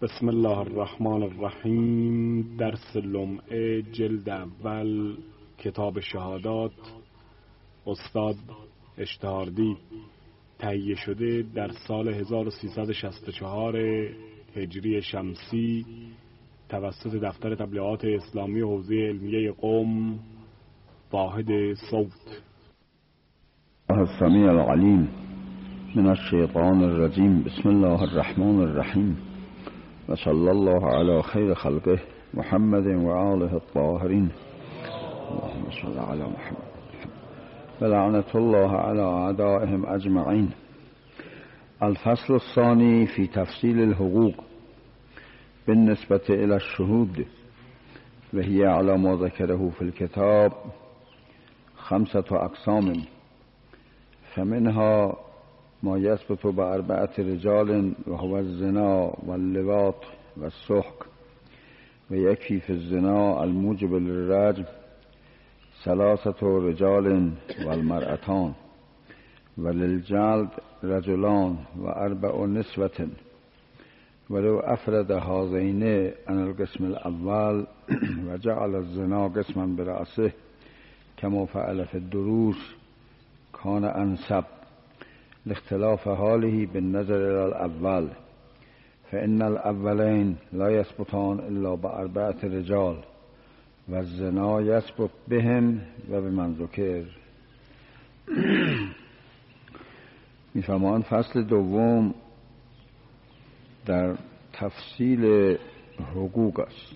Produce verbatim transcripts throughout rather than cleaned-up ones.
بسم الله الرحمن الرحیم. درس لمعه جلد اول کتاب شهادات، استاد اشتهاردی، تهیه شده در سال هزار و سیصد و شصت و چهار هجری شمسی توسط دفتر تبلیغات اسلامی حوزه علمیه قم، واحد صوت. السمیع العلیم من الشیطان الرجیم. بسم الله الرحمن الرحیم و صلی الله علی خیر خلقه محمد و آله الطاهرین. اللهم صل علی محمد و لعنت الله علی اعدائهم اجمعین. الفصل الثانی فی تفصیل الحقوق بالنسبة الى الشهود و هی علی ما ذکره فی الكتاب خمسة اقسام، فمنها ما يثبت بأربعة رجال وهو الزنا واللواط والسحق، ويكفي في الزنا الموجب للرجم ثلاثة رجال والمرأتان، وللجلد رجلان وأربع نسوة، ولو أفرد هذين عن القسم الأول وجعل الزنا قسما برأسه كما فعل في الدروس كان أنسب لاختلاف حاله بالنظر إلى الأول، فإن الأولين لا يثبتان إلا بأربعة رجال والزنا يثبت بهم و بمن ذکر. میفهمان فصل دوم در تفصیل حقوق است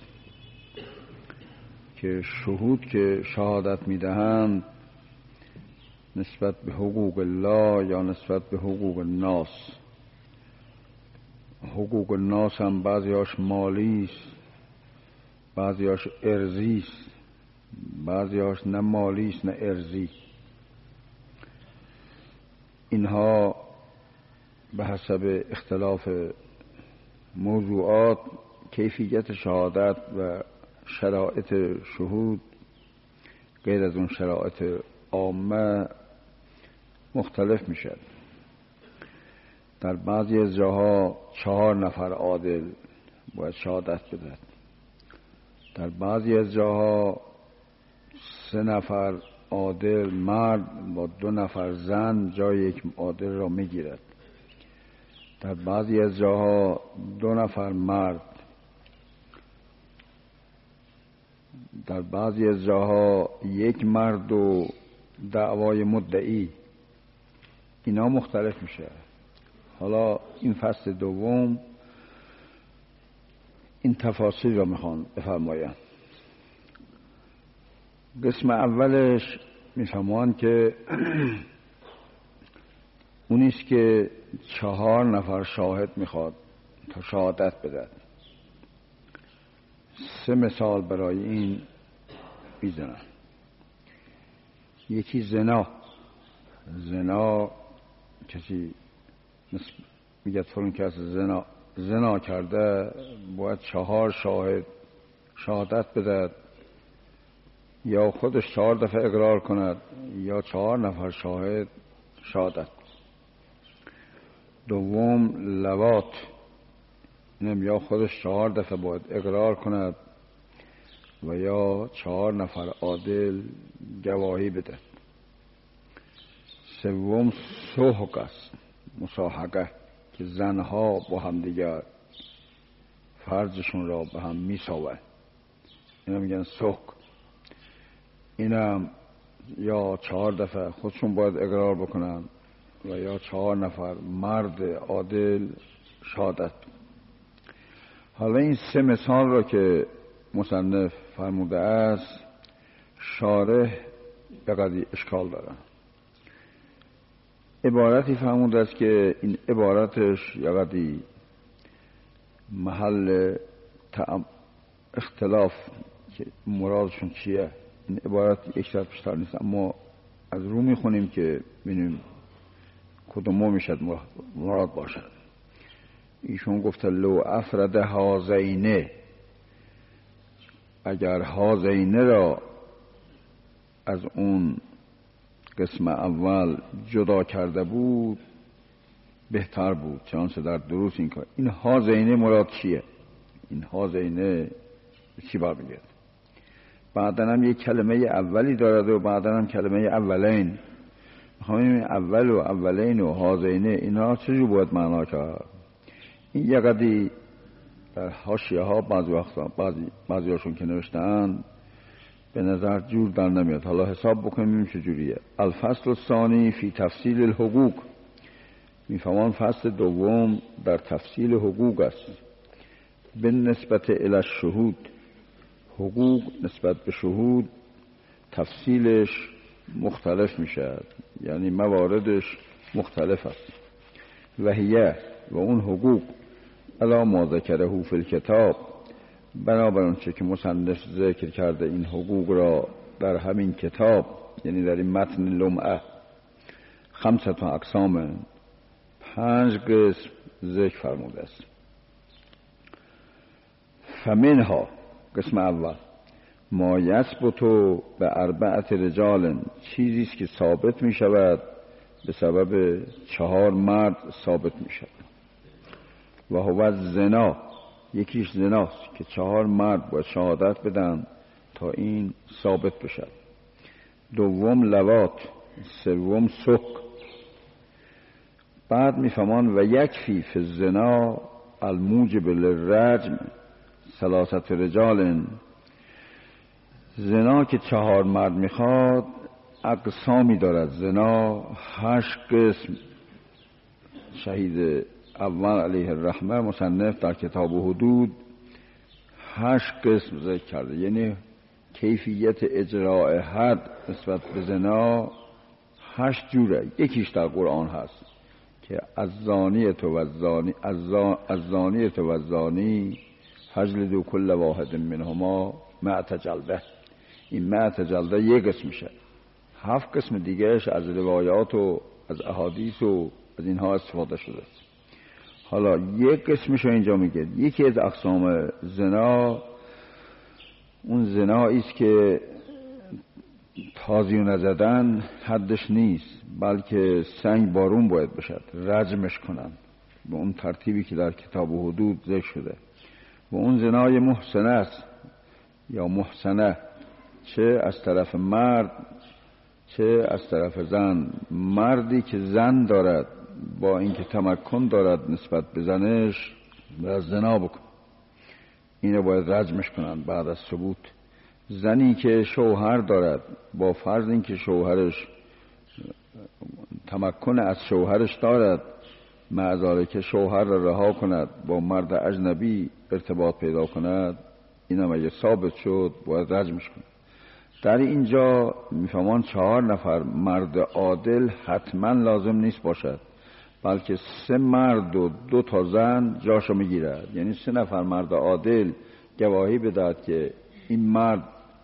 که شهود که شهادت میدهند نسبت به حقوق الله یا نسبت به حقوق الناس. حقوق الناس هم بعضیاش مالی است، بعضیاش ارضی است، بعضیاش نه مالی است نه ارضی. اینها به حسب اختلاف موضوعات کیفیت شهادت و شرایط شهود غیر از اون شرایط عامه مختلف میشد. در بعضی از جاها چهار نفر عادل باید شهادت بدهد، در بعضی از جاها سه نفر عادل مرد با دو نفر زن جای یک عادل را میگیرد، در بعضی از جاها دو نفر مرد، در بعضی از جاها یک مرد و دعوای مدعی. اینا مختلف میشه. حالا این فصل دوم این تفاصیل را میخوان بفرمایم. قسم اولش میفهمان که اونیست که چهار نفر شاهد میخواد تا شهادت بدهد. سه مثال برای این میزنن. یکی زنا. زنا کسی میگه فلان کس زنا زنا کرده باید چهار شاهد شهادت بدهد، یا خودش چهار دفعه اقرار کند یا چهار نفر شاهد شهادت. دوم لواط، اینم یا خودش چهار دفعه باید اقرار کند و یا چهار نفر عادل گواهی بده. سوم سحق است، مساحقه، که زنها با هم دیگر فرجشون را به هم میساوند. اینا میگن سحق. اینم یا چهار دفعه خودشون باید اقرار بکنن و یا چهار نفر مرد عادل شهادت. حالا این سه مثال را که مصنف فرموده است شارح بقدری اشکال دارن. عبارتی فرموده است که این عبارتش یقدی محل اختلاف که مرادشون چیه. این عبارت یک شرط بیشتر نیست، اما از رو میخونیم که ببینیم کدومو میشد مراد باشد. ایشون گفته لو افرد هازینه، اگر هازینه را از اون قسم اول جدا کرده بود بهتر بود، چنانچه در دروس این کار. این هازینه مراد چیه؟ این هازینه چی باید بگید؟ بعدن هم یک کلمه اولی دارد و بعدن هم کلمه اولین. میخوام این اول و اولین و هازینه اینا چجور باید معنا کرد؟ این یه قدی در حاشیه ها بعضی وقتا بعضی بعضی هاشون که نوشتن به نظر جور در نمیاد. حالا حساب بکنیم چجوریه. الفصل الثانی فی تفصیل الحقوق، میفهمان فصل دوم در تفصیل حقوق است. به نسبت الی الشهود، حقوق نسبت به شهود تفصیلش مختلف میشه، یعنی مواردش مختلف است. و هیه و اون حقوق الا ما ذکره فی الکتاب، بنابر اون چه که مصنف ذکر کرده این حقوق را در همین کتاب، یعنی در این متن لمعه، خمسة اقسام، پنج قسم ذکر فرموده است. فمنها، قسم اول، ما یثبت به اربعت رجال، چیزی است که ثابت می شود به سبب چهار مرد ثابت می شود. و هو زنا، یکیش زناست که چهار مرد باید شهادت بدن تا این ثابت بشد. دوم لواط، سوم سک. بعد میفهمان و یکفی فی الزنا الموجب للرجم ثلاثت رجال، زنا که چهار مرد میخواد اقسامی دارد. زنا هشت قسم. شهید اول علیه الرحمه مصنف در کتاب حدود هشت قسم ذکر کرده، یعنی کیفیت اجراء حد نسبت به زنا هشت جوره. یکیش در قرآن هست که از زانیت و زانی از زانیت و زانی فجلدوا کل واحد منهما مئة جلده. این مئة جلده یک قسم میشه. هفت قسم دیگهش از روایات و از احادیث و از اینها استفاده شده است. حالا یک قسمش رو اینجا میگه. یکی از اقسام زنا اون زنایی است که تازی نزدن حدش نیست، بلکه سنگ بارون باید بشد، رجمش کنن به اون ترتیبی که در کتاب حدود ذکر شده. و اون زنای محسنه است یا محسنه، چه از طرف مرد چه از طرف زن. مردی که زن دارد با اینکه تمکن دارد نسبت به زنش باید زنا بکن، اینو باید رجمش کنن بعد از ثبوت. زنی که شوهر دارد با فرض اینکه شوهرش تمکن از شوهرش دارد، معذاره که شوهر را رها کند با مرد اجنبی ارتباط پیدا کند، اینم اگه ثابت شد باید رجمش کنه. در اینجا میفهمان چهار نفر مرد عادل حتما لازم نیست باشد، بلکه سه مرد و دو تا زن جاشو میگیرد. یعنی سه نفر مرد عادل گواهی بدهد که این مرد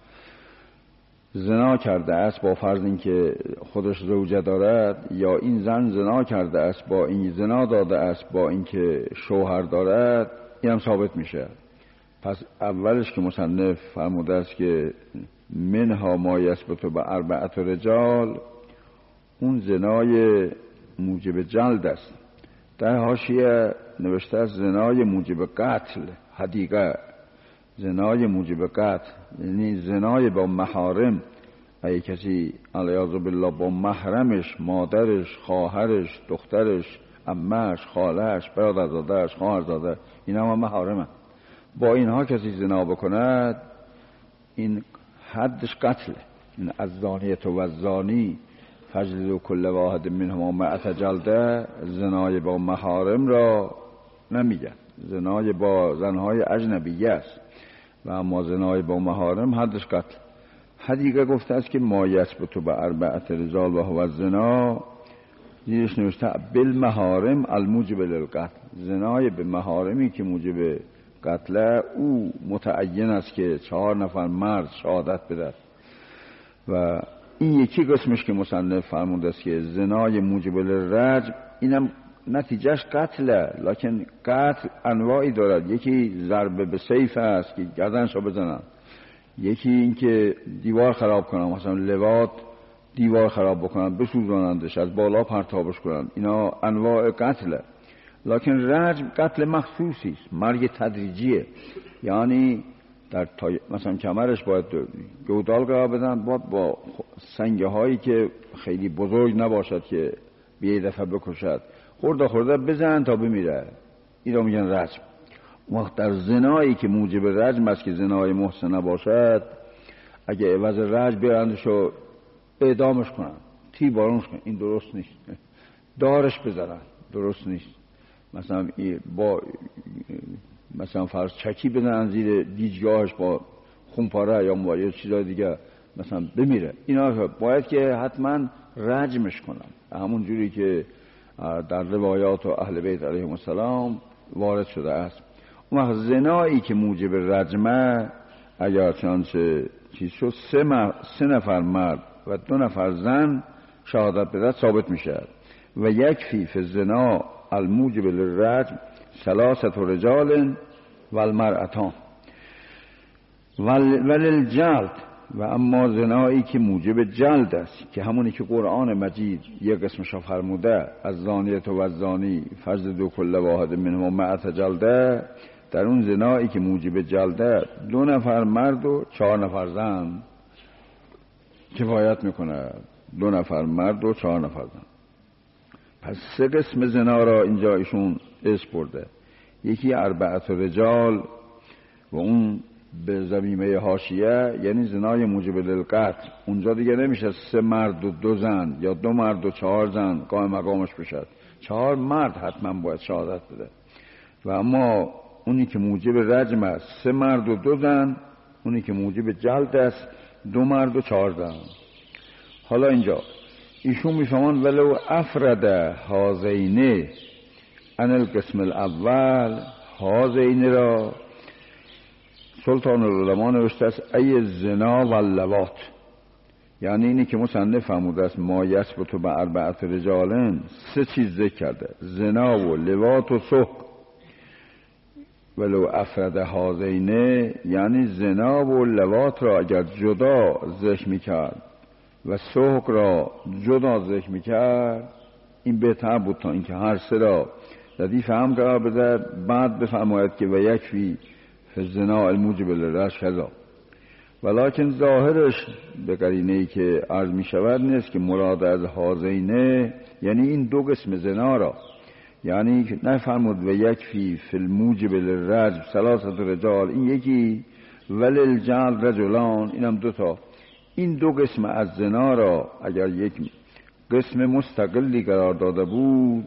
زنا کرده است با فرض اینکه خودش زوجه دارد، یا این زن زنا کرده است با این زنا داده است با اینکه شوهر دارد، این هم ثابت میشه. پس اولش که مصنف فرموده است که منها ما یثبت به اربعت رجال، اون زنای موجب جلد است. در حاشیه نوشته است زنای موجب قتل، حدیقه زنای موجب قتل، یعنی زنای با محارم. اگه کسی علیاذ بالله با محرمش، مادرش، خواهرش، دخترش، عمه‌اش، خاله‌اش، برادرزاده‌اش، خواهرزاده، اینا هم محارمه، با اینها کسی زنا بکند این حدش قتله. این از زانیت و زانی فجلدوا کل واحد منهما مئة جلده، زنای با محارم را نمیگن، زنای با زنهای اجنبیه است، و اما زنای با محارم حدش قتل. حدیقه گفته است که ما یثبت به اربعت رجال و هو زنا، زیرش نوشته بالمحارم الموجب للقتل، زنای به محارمی که موجب قتل او متعین است که چهار نفر مرد شهادت بدهد. و این یکی قسمش که مصنف فرموده است که زنای موجب للرجم، اینم نتیجهش قتله، لکن قتل انواعی دارد. یکی ضربه به سیف است که گردنش رو بزنن، یکی این که دیوار خراب کنن، مثلا لواط دیوار خراب بکنن، بسوزانندش، از بالا پرتابش کنن، اینا انواع قتله. لکن رجم قتل مخصوصی است، مرگ تدریجیه. یعنی در تای... مثلا کمرش باید گودال قرار بدن، باید با سنگه هایی که خیلی بزرگ نباشد که به یه دفعه بکشد، خورده خورده بزن تا بمیره. این رو میگن رجم. وقت در زنایی که موجب رجم است که زنای محسنه باشد، اگه عوض رجم بیارندش و اعدامش کنن، تیر بارونش کنن، این درست نیست. دارش بزنن، درست نیست. مثلا با مثلا فرض چکی بزنن زیر دیجگاهش با خونپاره یا با یه چیزای دیگه مثلا بمیره. اینا باید که حتما رجمش کنن، همون جوری که در روایات و اهل بیت علیهم السلام وارد شده است. اون وقت زنایی که موجب رجمه، اگر چنانچه چیز شد، سه, م... سه نفر مرد و دو نفر زن شهادت بدهد ثابت میشه. و یکفی فی الزنا الموجب للرجم ثلاثه رجال و المرأتان وللجلد. و اما زنایی که موجب جلد است، که همونی که قرآن مجید یک قسمش فرموده از زانیت و زانی فجلدوا کل واحد منهما مئة جلده، در اون زنایی که موجب جلده دو نفر مرد و چهار نفر زن کفایت میکنه. دو نفر مرد و چهار نفر زن. پس سه قسم زنا را اینجا ایشون اسم برده. یکی اربعت رجال و اون به ضمیمه حاشیه یعنی زنای موجب للقتل. اونجا دیگه نمیشه سه مرد و دو زن یا دو مرد و چهار زن قائم مقامش بشد، چهار مرد حتما باید شهادت بده. و اما اونی که موجب رجم است سه مرد و دو زن، اونی که موجب جلد است دو مرد و چهار زن. حالا اینجا ایشون میفهمان ولو افرد هازینه ان القسم الاول، هازینه را سلطان العلماء نوشته است ای زنا و اللواط. یعنی اینی که مصنف فرموده است ما یثبت به اربعت رجالن، سه چیز ذکر کرده: زنا و لواط و سحق. ولو افرد هازینه یعنی زنا و لواط را اگر جدا ذکر میکرد و سحق را جدا ذکر میکرد، این بهتر بود تا اینکه هر سه را ردیف هم قرار بده، بعد بفرماید که و یکفی فی الزنا الموجب للرجم کذا. ولکن ظاهرش به قرینه‌ای که عرض می شود نیست که مراد از هازینه یعنی این دو قسم زنا را، یعنی نفرمود و یکفی فی الموجب للرجم ثلاثه رجال، این یکی، وللجلد رجلان، اینم دو تا. این دو قسم از زنا را اگر یک قسم مستقلی قرار داده بود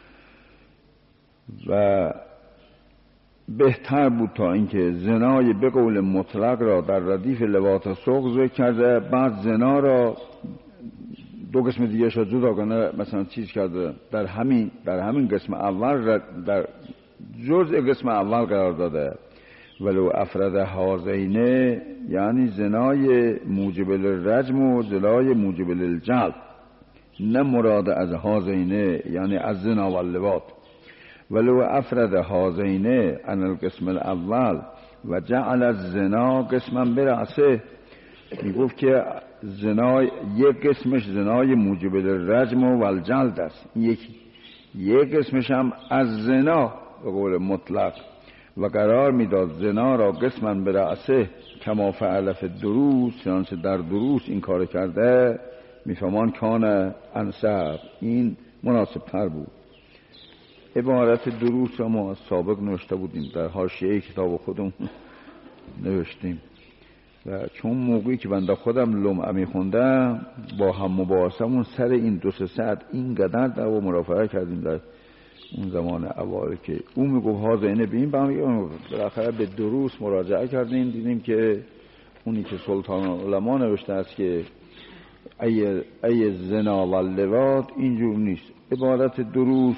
و بهتر بود تا اینکه زنای به قول مطلق را در ردیف لواط سوق ذکر کرده، بعد زنا را دو قسم دیگه شد جدا کنه، مثلا چیز کرده در همین در همین قسم اول در جزء قسم اول قرار داده. ولو افرد هازینه یعنی زنای موجب للرجم و زنای موجب للجلد، نه مراد از هازینه یعنی از زنا و اللواط. ولو افرد هازینه ان القسم الاول و جعل الزنا قسما برأسه، میگفت که زنا یک قسمش زنای موجب للرجم و الجلد است، یکی یک قسمش هم از زنا به قول مطلق، و قرار میداد زنا را قسما برأسه کما فعل فی الدروس، چنانچه در دروس این کار کرده، میفهمان کان انسب، این مناسب تر بود. عبارت دروس را ما سابق نوشته بودیم، در حاشیه کتاب خودم نوشتیم، و چون موقعی که بنده خودم لمعه میخوندم با هم مباحثمون سر این دو سه ساعت اینقدر در و مرافعه کردیم در اون زمان اوایل که اون میگفت هازینه به این بهم، بالاخره به دروس مراجعه کردیم، دیدیم که اونی که سلطان العلماء نوشته است که ای, ای زنا و لواط اینجور نیست. عبارت دروس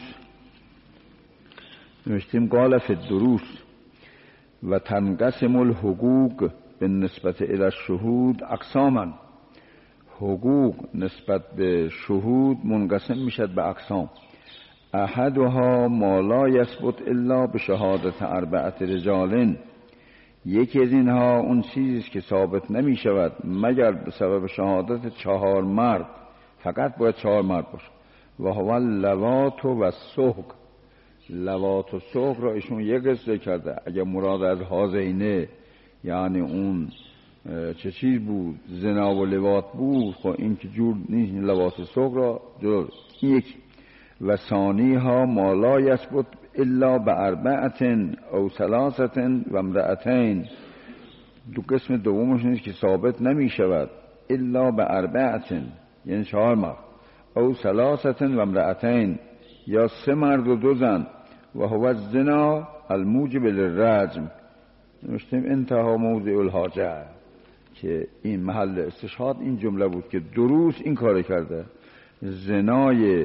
نوشتیم قال فی الدروس و تنقسم الحقوق به نسبت الی الشهود اقساما، حقوق نسبت به شهود منقسم میشد به اقسام. احدها ما لا یثبت الا به شهادت اربعه رجال، یکی از اینها اون چیزی که ثابت نمی شود مگر به سبب شهادت چهار مرد، فقط باید چهار مرد باشه. و هو اللواط و السحق، لواط و سوق را ایشون یک قصه کرده. اگر مراد از هازینه یعنی اون چه چیز بود، زنا و لواط بود، خب این که جور نیست. لواط و سوق را جور این یکی. و ثانی ها ما لا یثبت الا باربعه او ثلاثه و امرأتین. دو قسم دومش نیست که ثابت نمی شود الا باربعه، یعنی چهار مرد، او ثلاثه و امرأتین، یا سه مرد و دو زن. و هو الزنا الموجب للرجم. نوشتیم انتها موضع الحاجه، که این محل استشهاد این جمله بود که دروس این کار کرده. زنای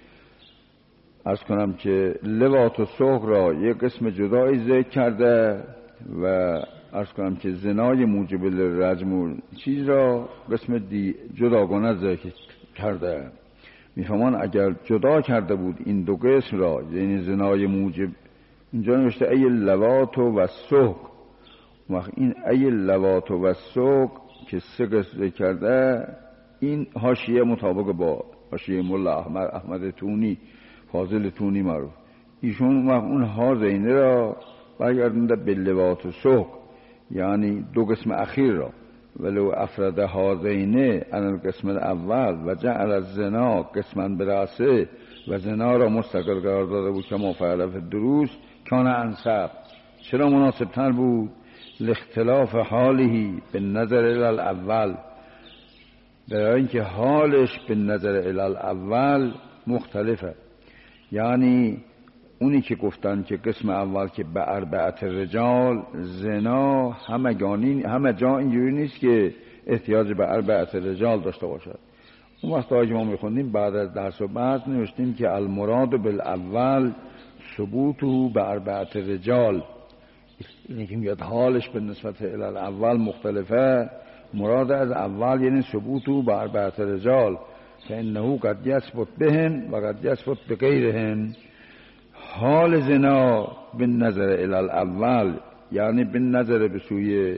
عرض کنم که لواط و سوق را یک قسم جدایی ذکر کرده و عرض کنم که زنای موجب للرجم چیز را قسم دی جداگانه ذکر کرده. میفهمان اگر جدا کرده بود این دو قسم را، یعنی زنای موجب، اینجا نوشته ای لواط و سوق. وقت این ای لواط و سوق که سه قسم کرده، این حاشیه مطابق با حاشیه مولا احمد احمد تونی، فاضل تونی معروف، ایشون وقت اون هازینه را برگردونده به لواط و سوق، یعنی دو قسم اخیر را. ولو افرد هازینه ان القسم الاول و جعل الزنا قسما براسه، و زنا را مستقل قرار داده بود که ما فعل فی الدروس کان انسب. چرا مناسب تر بود؟ لاختلاف حاله به نظر الی الاول، برای اینکه حالش به نظر الی الاول مختلفه. یعنی اونی که گفتن که قسم اول که به اربعت رجال، زنا همگانی همه جا اینجوری نیست که احتیاج به اربعت رجال داشته باشد. اون وقت آجی ما میخوندیم بعد از درس و بعد نوشتیم که المراد بالاول ثبوته به اربعت رجال، اینی که میاد حالش به نسبت الی الاول مختلفه. مراد از اول یعنی ثبوته به اربعت رجال، فانه قد یثبت بهم و قد یثبت بغیرهم. حال زنا به نظر الی الاول یعنی به نظر به سوی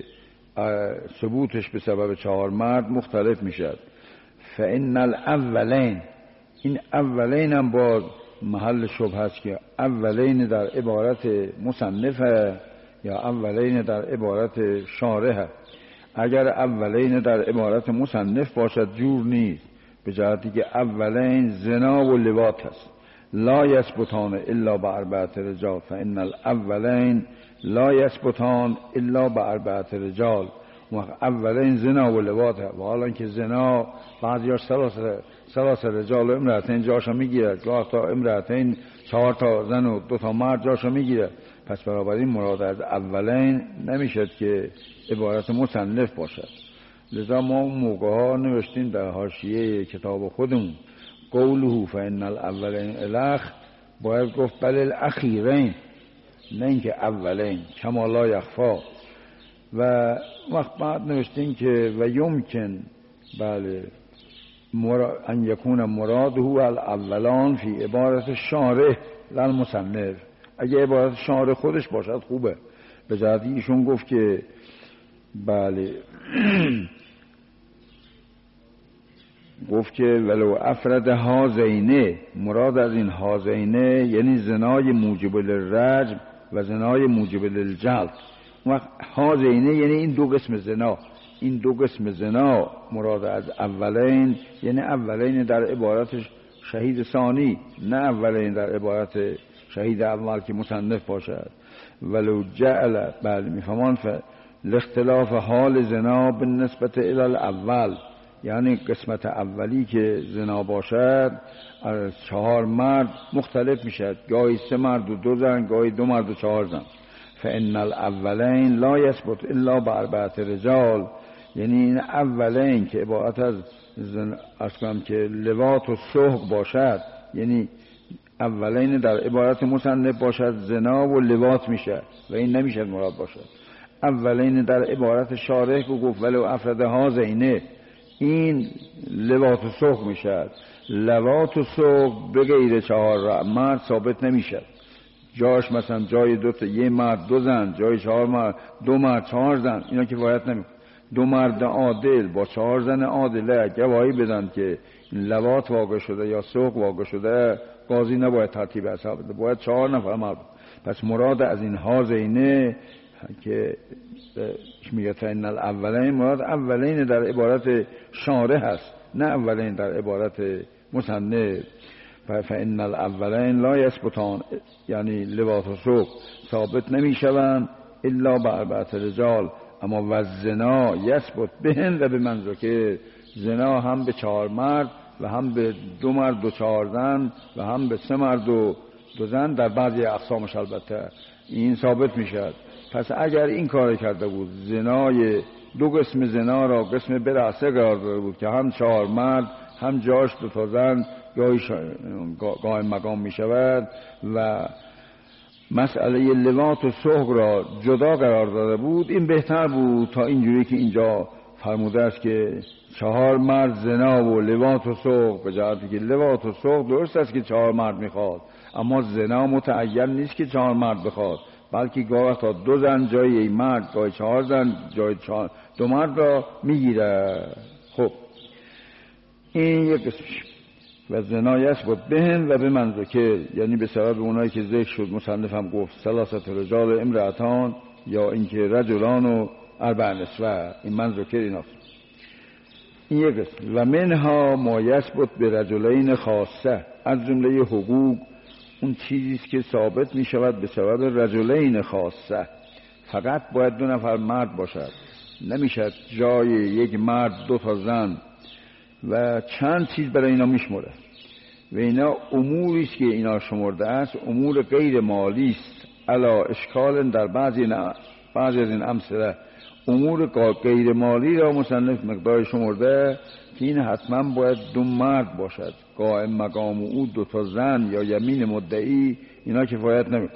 ثبوتش به سبب چهار مرد مختلف میشد. فان الاولین، این اولین هم باز محل شبهه است که اولین در عبارت مصنفه یا اولین در عبارت شارحه. اگر اولین در عبارت مصنف باشد جور نیست، به جهتی که اولین زنا و لواط است. لا یثبتان الا باربعه رجال، فان الاولین لا یثبتان الا باربعه رجال. اولین زنا و لواطه، و حالا که زنا بعضیاش ثلاث رجال و امرأتین جاشو میگیره، گاه تا امرأتین چهار تا زن و دو تا مرد جاشو میگیره. پس بنابراین مراد از اولین نمیشد که عبارت مصنف باشد. لذا ما اون موقع ها نوشتیم در حاشیه کتاب خودمون قوله فان الاولین الاخ، باید گفت بل الاخیرین، نه اینکه اولین، کما لا یخفا. و وقت بعد نوشتیم که و یمکن بله ان یکون مراده الاولان فی عبارت شارح لا المصنف. اگه عبارت شارح خودش باشد خوبه، به جهتی ایشون گفت که بله گفت که ولو افرد هازینه، مراد از این هازینه یعنی زنای موجب للرجم و زنای موجب للجلد. وقت هازینه یعنی این دو قسم زنا، این دو قسم زنا مراد از اولین یعنی اولین در عبارت شهید ثانی، نه اولین در عبارت شهید اول که مصنف باشد. ولو جعل بله میفهمان لاختلاف حال زنا بالنسبت الی الاول، یعنی قسمت اولی که زنا باشد از چهار مرد مختلف میشد، گاهی سه مرد و دو زن، گاهی دو مرد و چهار زن. فان الاولین لا یثبت الا باربعه رجال، یعنی این اولین که عبارت از زن اصلا که لواط و سوق باشد، یعنی اولین در عبارت مصنف باشد زنا و لواط میشه و این نمیشه مراد باشد. اولین در عبارت شارح که گفت ولو افرد هازینه، این لواط و سوق میشه. لواط و سوق به غیر چهار مرد ثابت نمیشه، جاش مثلا جای دو تا یه مرد دو زن، جای چهار مرد دو مرد چهار زن، اینا که باید نمی دو مرد عادل با چهار زن عادله گواهی بدن که این لواط واقع شده یا سوق واقع شده، قاضی نباید ترتیب حساب بده، باید چهار نفر مرد. پس مراد از این هازینه که میگه فإن الاولین، مراد اولین در عبارت شارح هست، نه اولین در عبارت مصنف. فإن الاولین لا یثبتان، یعنی لواط و سوق ثابت نمیشوند الا باربعة رجال، اما و زنا یثبت بهن و به منزکه، زنا هم به چهار مرد و هم به دو مرد و چهار زن و هم به سه مرد و دو زن در بعضی اقسامش البته این ثابت میشد. پس اگر این کار کرده بود، زنای دو قسم زنا را قسم برعصه قرار داده بود که هم چهار مرد هم جاش دو تا زن گاهی قائم مقام می شود و مسئله لواط و سوق را جدا قرار داده بود، این بهتر بود تا اینجوری که اینجا فرموده است که چهار مرد زنا و لواط و سوق، به جهتی که لواط و سوق درست است که چهار مرد میخواد، اما زنا متعین نیست که چهار مرد بخواد، بلکه گاه تا دو زن جای یک مرد، گاه چهار زن جای چهار دو مرد را میگیره. خب این یک قسمش. و زنا یثبت بهن و به منزکه، یعنی به سبب اونایی که ذکر شد، مصنف هم گفت ثلاثه رجال امرأتان، یا اینکه رجلان و اربع نسوه، این منزکه ایناست. این یک قسم. و منها ما یثبت به رجلین خاصه، از جمله حقوق اون چیزیست که ثابت می شود به سبب رجلین خاصه، فقط باید دو نفر مرد باشد، نمیشد جای یک مرد دو تا زن و چند چیز برای اینا میشموره و اینا اموری است که اینا شمرده است امور غیر مالی است. علا اشکال در بعضی نه بعضی از این امثله امور غیر مالی را مصنف مقدار شمرده که این حتما باید دو مرد باشد، قائم مقام او دو تا زن یا یمین مدعی اینا کفایت نمیکنه.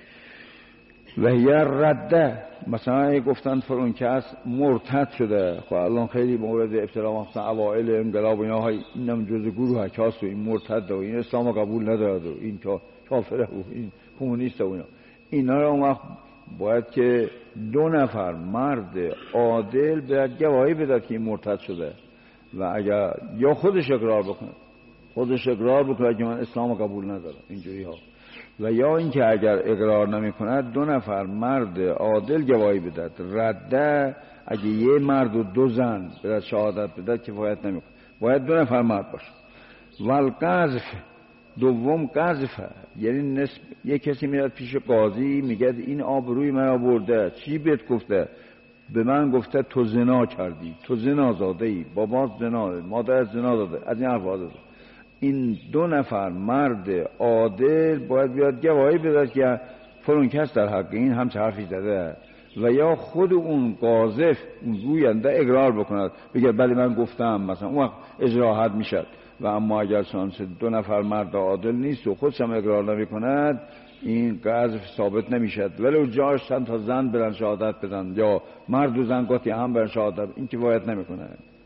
و هی رده، مثلا گفتن فرون کس مرتد شده، خب الان خیلی مورد ابتلا مثلا اوائل انقلاب اینا های اینم جزء گروه هست و این مرتد و این اسلام قبول ندارد و این کافره و این کمونیست و اینا اینا را اون وقت باید که دو نفر مرد عادل باید گواهی بده که این مرتد شده و اگر یا خودش اقرار بکنه خودش اقرار بکنه که من اسلام قبول ندارم اینجوری ها، و یا اینکه اگر اقرار نمی کند دو نفر مرد عادل گواهی بدهد. رده اگه یه مرد و دو زن به شهادت بدهد کفایت نمی کند، باید دو نفر مرد باشه. والقذف، دوم قذفه، یعنی نسب یه کسی میاد پیش قاضی میگه این آبروی من آورده، چی بهت گفته؟ به من گفته تو زنا کردی، تو زنا زاده ای، بابات زنا، مادر زنا داده، از این حرفا داده. این دو نفر مرد عادل باید بیاد گواهی بده که فلان کس در حق این هم چه حرفی زده، و یا خود اون قاذف اون گوینده اقرار بکند بگه بله من گفتم، مثلا اون وقت اجرا حد میشد. و اما اگر شانس دو نفر مرد عادل نیست و خودش هم اقرار نمی کند این قذف ثابت نمیشد، ولو جاش چند تا زن برن شهادت بدن یا مرد و زن قاطی هم برن شهادت، این کفایت نمیکنه.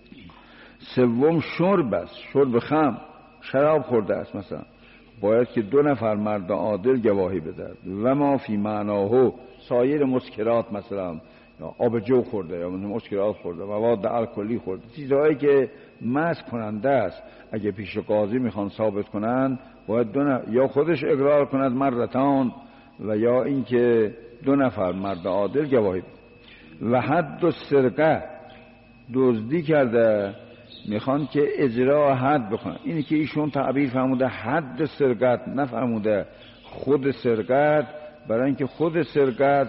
سوم شرب است، شرب خمر، شراب خورده است مثلا، باید که دو نفر مرد عادل گواهی بدهد. و ما فی معناه، سایر مسکرات مثلا آب جو خورده یا مسکرات خورده، مواد الکلی خورده، چیزهایی که مست کننده است، اگه پیش قاضی میخوان ثابت کنن باید دو نفر یا خودش اقرار کند مرتان و یا اینکه دو نفر مرد عادل گواهی بده. و حد و سرقه، دزدی کرده میخوان که اجرا حد بکنن، اینی که ایشون تعبیر فرموده حد سرقت، نفرموده خود سرقت، برای اینکه خود سرقت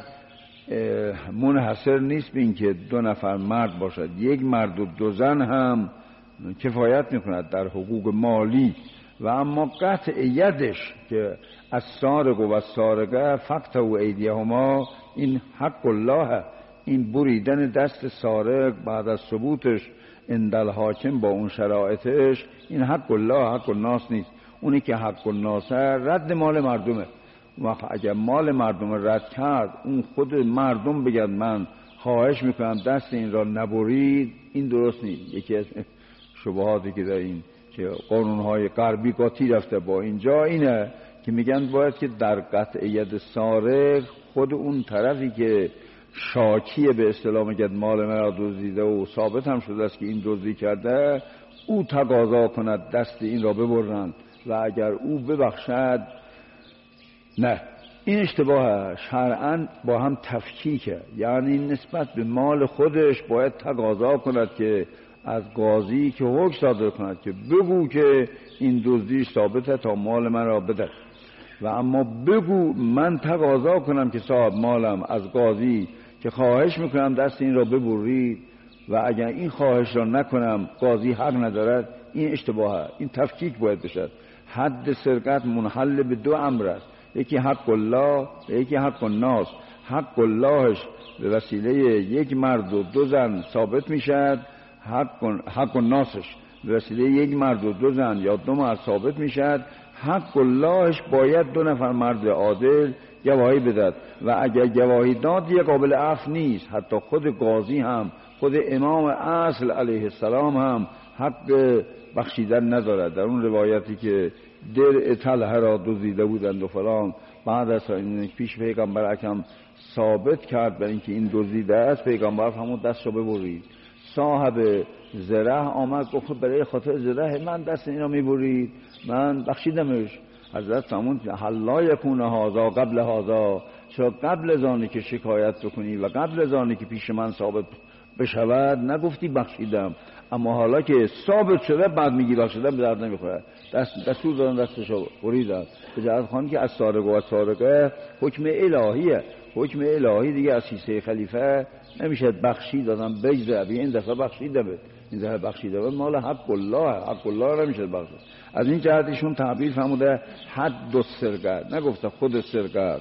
منحصر نیست به اینکه دو نفر مرد باشد، یک مرد و دو زن هم کفایت میکند در حقوق مالی. و اما قطع یدش که از سارق و سارقه فقط و ایدیهما، این حق الله، این بریدن دست سارق بعد از ثبوتش اندل حاکم با اون شرایطش، این حق الله حق الناس نیست. اونی که حق الناس رد مال مردمه، و اگر مال مردم رد کرد اون خود مردم بگن من خواهش میکنم دست این را نبرید، این درست نیست. یکی از شبهاتی که در این که قانونهای غربی قاطی رفته با اینجا اینه که میگن باید که در قطع ید سارق خود اون طرفی که شاکی به اصطلاح میگه مال مرا دزدیده و ثابت هم شده است که این دزدی کرده، او تقاضا کند دست این را ببرند و اگر او ببخشد نه. این اشتباهه. شرعاً با هم تفکیکه، یعنی نسبت به مال خودش باید تقاضا کند که از قاضی که حکم صادر کند که بگو که این دزدی ثابته تا مال من را بده، و اما بگو من تقاضا کنم که صاحب مالم از قاضی که خواهش میکنم دست این را ببرید و اگر این خواهش را نکنم قاضی حق ندارد. این اشتباهه. این تفکیک باید بشد. حد سرقت منحل به دو امر است، یکی حق الله و یکی حق الناس. حق اللهش به وسیله یک مرد و دو زن ثابت میشد، حق حق الناسش به وسیله یک مرد و دو زن یا دو مرد ثابت میشد. حق اللهش باید دو نفر مرد عادل گواهی بدهد و اگر گواهی داد یه قابل عفو نیست. حتی خود قاضی هم، خود امام اصل علیه السلام هم حق بخشیدن ندارد. در اون روایتی که درع طلحه را دزدیده بودند و فلان، بعد از این پیش پیغمبر اکرم ثابت کرد برای اینکه این دزدیده است، پیغمبر همون دست رو ببرید. صاحب زره آمد گفت برای خاطر زره من دست این رو میبرید، من بخشیدمش. حضرت فرمود حلا یکون هذا قبل هذا، چرا قبل از آنی که شکایت بکنی و قبل از آنی که پیش من ثابت بشود نگفتی بخشیدم، اما حالا که ثابت شده بعد میگی بخشیدم، به درد نمیخوره. دست دستور دادن دستشو بریدن. بجهت خواهی که از سارق و از سارقه حکم الهیه، حکم الهی دیگه از کیسه خلیفه نمیشه بخشید دادن بگذره. این دفعه بخشیده به این دفعه بخشیده به مال حق الله، حق الله نمیشه بخشید. از این جهت ایشون تعبیر فرموده حد السرقت، نگفته خود سرقت.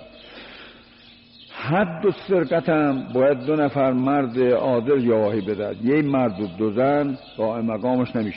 حد السرقت هم باید دو نفر مرد عادل گواهی بدهد، یک مرد و دو زن قائم مقامش نمیشه.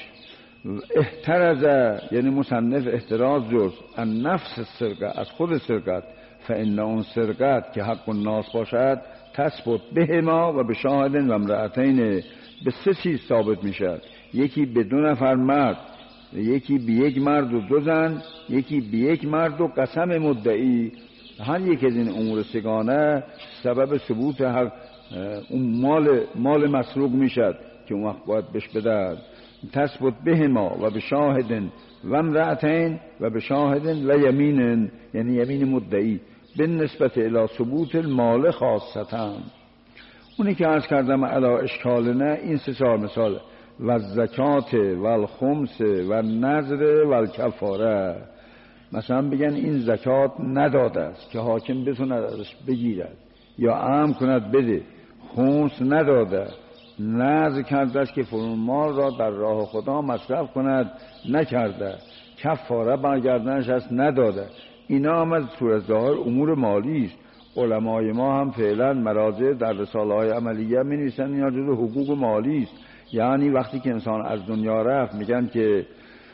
احتراز یعنی مصنف احتراز جز ان نفس سرقت، از خود سرقت، فان اون سرقت که حق الناس باشد تثبت به ما و به شاهد و امرأتین، به سه چیز ثابت میشد. یکی به دو نفر مرد، یکی به یک مرد و دو زن، یکی به یک مرد و قسم مدعی. هر یک از این امور سگانه سبب ثبوت هر اون مال مال مسروق میشد که اون وقت باید بهش بدهد. تثبت به ما و به شاهد و امرأتین و به شاهد و یمین، یعنی یمین مدعی، به نسبت الی ثبوت المال خاصتا. اونی که عرض کردم علی اشکال نه، این سه چهار مثال و زکات و الخمس و نذر و الکفاره. مثلا بگن این زکات نداده است که حاکم بتونه ازش بگیرد یا امر کند بده، خمس نداده، نذر کرده است که فلان مال را در راه خدا مصرف کند نکرده، کفاره برگردنش است نداده. اینا هم از صورت ظاهر امور مالی است. علمای ما هم فعلا مراجع در رساله های عملیه می نویسن اینا جزو حقوق مالی است. یعنی وقتی که انسان از دنیا رفت میگن که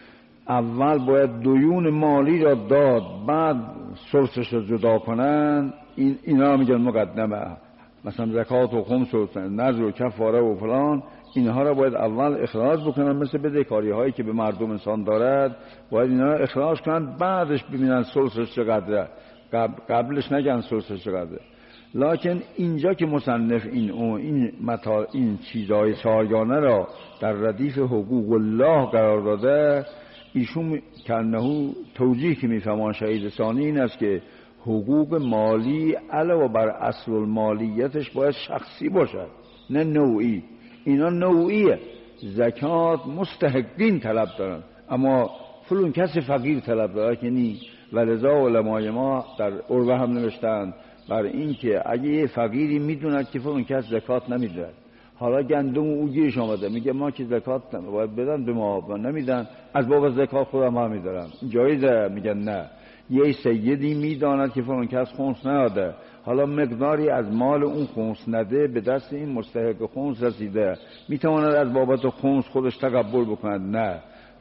اول باید دیون مالی را داد بعد ثلثش را جدا کنن. این اینا میگن مقدمه، مثلا زکات و خمس و نذر و کفاره و فلان، اینها را باید اول اخراج بکنن، مثل بدهکاری هایی که به مردم انسان دارد باید اینا را اخراج کنن، بعدش ببینن ثلثش چقدره، قبلش نگن ثلثش چقدره. لکن اینجا که مصنف این او این متا این چیزهای چهارگانه را در ردیف حقوق الله قرار داده، ایشون کنهو توجیه که میفهمان شهید ثانی این است که حقوق مالی علاوه بر اصل المالیتش باید شخصی باشد نه نوعی. اینا نوعیه. زکات مستحقین طلب دارن اما فلون کسی فقیر طلب داره که نی. ولذا علمای ما در عربه هم نوشتن بر این که اگه یه فقیری میدوند که فلون کس زکات نمیده، حالا گندم او گیرش آمده میگه ما که زکات باید بدن به ما و نمیدن، از باب زکات خودم هم میدارم، جایزه؟ میگن نه. یه سیدی میداند که فلان کس خمس نداده، حالا مقداری از مال اون خمس نده به دست این مستحق خمس رسیده، میتواند از بابت خمس خودش تقبل بکند؟ نه.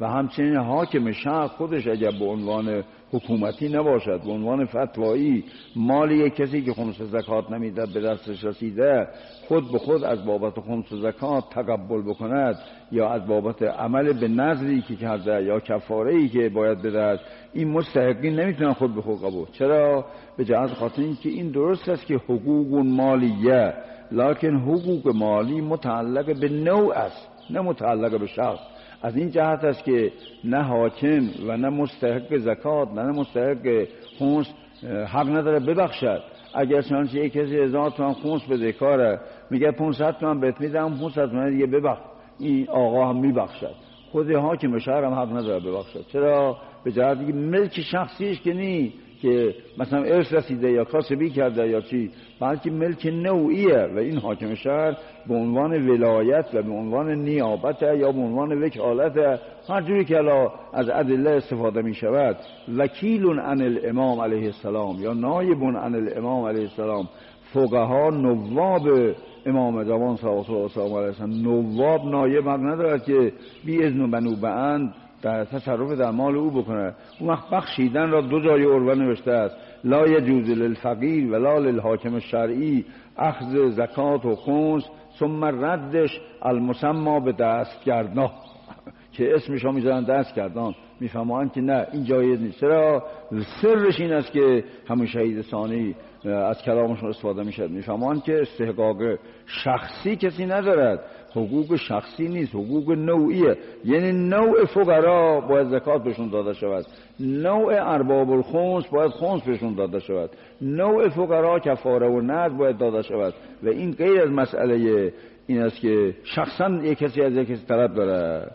و همچنین حاکم شهر خودش اگر به عنوان حکومتی نباشد، به عنوان فتوایی مالی یک کسی که خمس زکات نمیده به دستش رسیده خود به خود از بابت خمس زکات تقبل بکند یا از بابت عمل به نذری که کرده یا کفاره‌ای که باید بدهد، این مستحقین نمیتونن خود به خود قبول. چرا؟ به جهت خاطر اینکه این درست است که حقوق مالیه، لکن حقوق مالی متعلق به نوع است نه متعلق به شخص. از این جهت است که نه حاکم و نه مستحق زکات نه مستحق خمس حق نداره ببخشد. اگر چنانچه یک کسی هزار تومان خمس بده کاره میگه پانصد تومان بهت میدم، پانصد تومان دیگه ببخش، این آقا هم میبخشد. خود حاکم شهر هم حق نداره ببخشد. چرا؟ به جهت اینکه ملک شخصیش که نی که مثلا ارث رسیده یا کاسبی کرده یا چی، بلکه ملک نوعیه و این حاکم شهر به عنوان ولایت و به عنوان نیابت یا به عنوان وکالت، هر جوری که الان از ادله استفاده می شود، وکیل عن الامام علیه السلام یا نایب عن الامام علیه السلام، فقها نواب امام جوان صلوات الله علیه السلام، نواب نایب حق ندارد که بی اذن و بنوبند در تصرف در مال او بکنه. اون وقت بخشیدن را دو جای عربه نوشته است: لا یجوز للفقیر ولا للحاکم الشرعی اخذ زکات و خمس ثم ردش المسمى به دستگردان که اسمش ها میذارن دستگردان، میفهمان که نه این جایز نیست. چرا؟ سرش این است که همون شهید ثانی از کلامشون استفاده میشد، میفهمان که استحقاق شخصی کسی ندارد، حقوق شخصی نیست، حقوق نوعیه. یعنی نوع فقرا باید زکات بهشون داده شود، نوع ارباب الخمس باید خمس بهشون داده شود، نوع فقرا کفاره و نذر باید داده شود. و این غیر از مسئله این است که شخصا یک کسی از یک کسی طلب داره.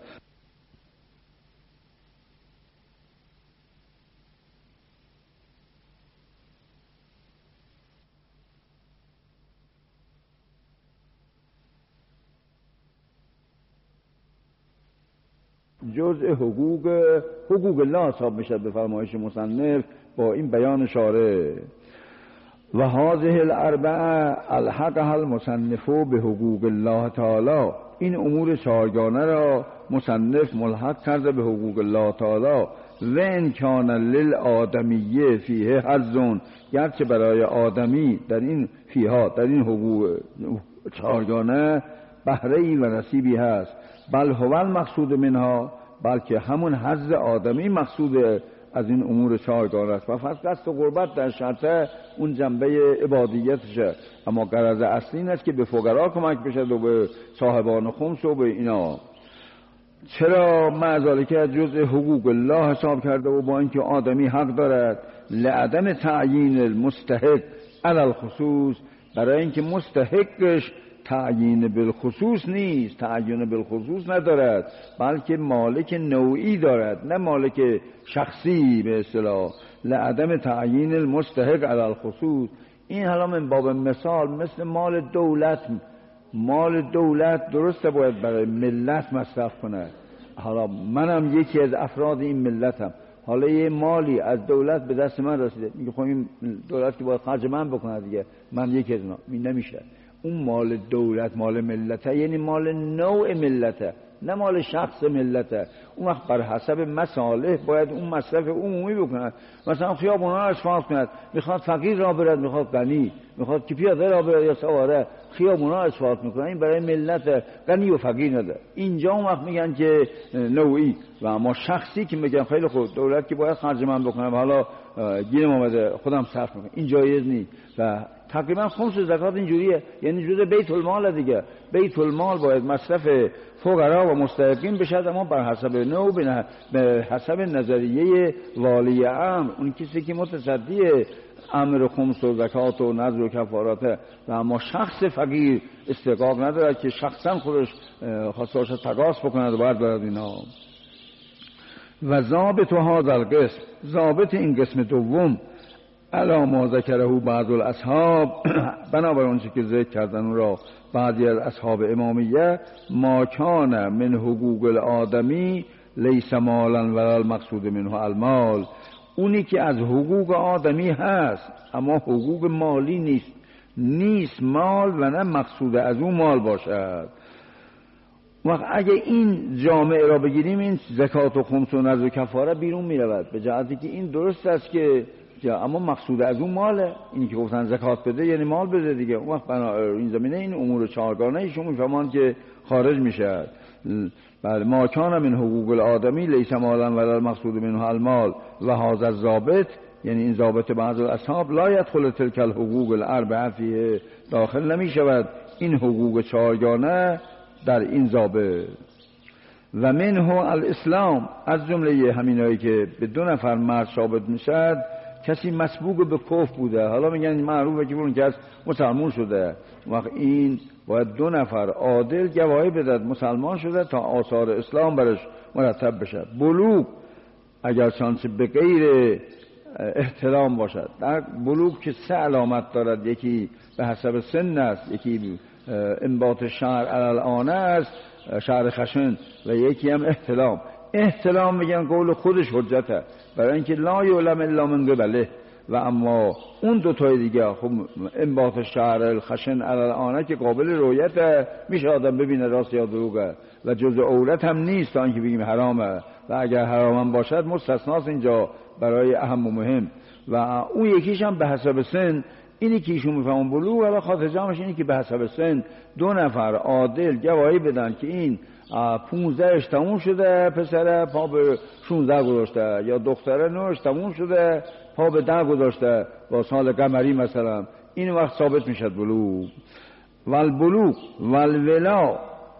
جزء حقوق حقوق الله حساب میشد به فرمایش مصنف با این بیان شارع. و هذه الاربعه الحقها المصنف به حقوق الله تعالی، این امور چهارگانه را مصنف ملحق کرده به حقوق الله تعالی. و ان کان للآدمیه فیه حظ، گرچه برای آدمی در این فیها در این حقوق چهارگانه بهره‌ای و نصیبی هست، بل هو المقصود منها، بلکه همون حظ آدمی مقصود از این امور چهارگانه است. و فقط قصد و قربت در شرط اون جنبه عبادیتشه، اما غرض اصلی این است که به فقرا کمک بشه و به صاحبان خمس و به اینا. چرا معذالک جزء حقوق الله حساب کرده و با اینکه آدمی حق دارد؟ لعدم تعیین المستحق علی الخصوص، برای اینکه مستحقش تعیین بالخصوص نیست، تعیین بالخصوص ندارد، بلکه مالک نوعی دارد نه مالک شخصی به اصطلاح. لعدم تعیین المستحق علی الخصوص، این حالا من باب مثال مثل مال دولت، مال دولت درسته باید برای ملت مصرف کنه. حالا منم یکی از افراد این ملتم، حالا یه مالی از دولت به دست من رسیده، میگه خب این دولت که باید خرج من بکنه دیگه، من یکی از اونا. این نمیشه. اون مال دولت مال ملته، یعنی مال نوع ملته نه مال شخص ملته. اون وقت بر حسب مصالح باید اون مصرف عمومی بکند. مثلا خیابونا رو اسفالت کند، میخواد فقیر را برد، میخواد غنی، میخواد که پیاده را برد یا سواره، خیابونا رو اسفالت میکنه. این برای ملت غنی و فقیر نداره. اینجا اون وقت میگن که نوعی. و اما شخصی که میگن خیلی خوب دولت که باید خرج من بکنم، حالا گیرم آمده خودم صرف میکنم، این جایز نیست. و تقریبا خمس زکات اینجوریه، یعنی جزء بیت المال دیگه. بیت المال باید مصرف فقرا و مستحقین بشه، اما بر حسب نوع، به حسب نظریه والی امر، اون کسی که متصدی امر خمس و زکات و نذر و کفارات. و اما شخص فقیر استحقاق نداره که شخصا خودش خواستاش تقاص بکنه و بردارد اینا. و ضابط هذا القسم، ضابط این قسم دوم، علا ما ذکره بعض الاصحاب، بنابر اون چی که ذکر کردن را بعضی از اصحاب امامیه، ما کان من حقوق الآدمی لیس مالا ولا المقصود منه المال، اونی که از حقوق آدمی هست اما حقوق مالی نیست، نیست مال و نه مقصود از اون مال باشد. وقت اگه این جامعه را بگیریم، این زکات و خمس و نذر و کفاره بیرون میرود، به جهتی که این درست است که اما مقصود از اون ماله، اینی که گفتن زکات بده یعنی مال بده دیگه. اون وقت بنا این زمینه این امور چهارگانه ایشون میفهمن که خارج میشه. بله، ما کان من حقوق الآدمی لیس مالا ولا المقصود منه المال و هذا الضابط، یعنی این ضابط بعض الاصحاب لا يدخل تلك الحقوق الاربعه فيه، داخل نمی شود این حقوق چهارگانه در این ضابط. و منه الاسلام، از جمله همینایی که به دو نفر مرد ثابت میشد، کسی مسبوق به کفر بوده، حالا میگن معروفه که اون کس مسلمان شده، وقت این باید دو نفر عادل گواهی بدهد مسلمان شده تا آثار اسلام برش مرتب بشه. بلوغ اگر چانچه به غیر احترام باشد، در بلوغ که سه علامت دارد، یکی به حسب سن است، یکی انبات شعر الان است، شعر خشن، و یکی هم احتلام. احتلام میگن قول خودش حجته، برای اینکه لا یعلم الا من قبله، و اما اون دو تای دیگه خب انبات شعر الخشن الان که قابل رؤیت، میشه آدم ببینه راست یا دروغه، و جزء عورت هم نیست تا اینکه بگیم حرامه، و اگر حرام هم باشد مستثناست اینجا برای اهم و مهم. و اون یکیش هم به حسب سن، اینی که ایشون میفهمون بلوغ، ولی خاطر جمعش اینی که به حسب سن دو نفر عادل گواهی بدن که این پونزدهش تموم شده، پسر پا به شونزده گذاشته، یا دختره نوش تموم شده پا به ده گذاشته با سال قمری مثلا، این وقت ثابت میشد بلوغ. والبلوغ والولا،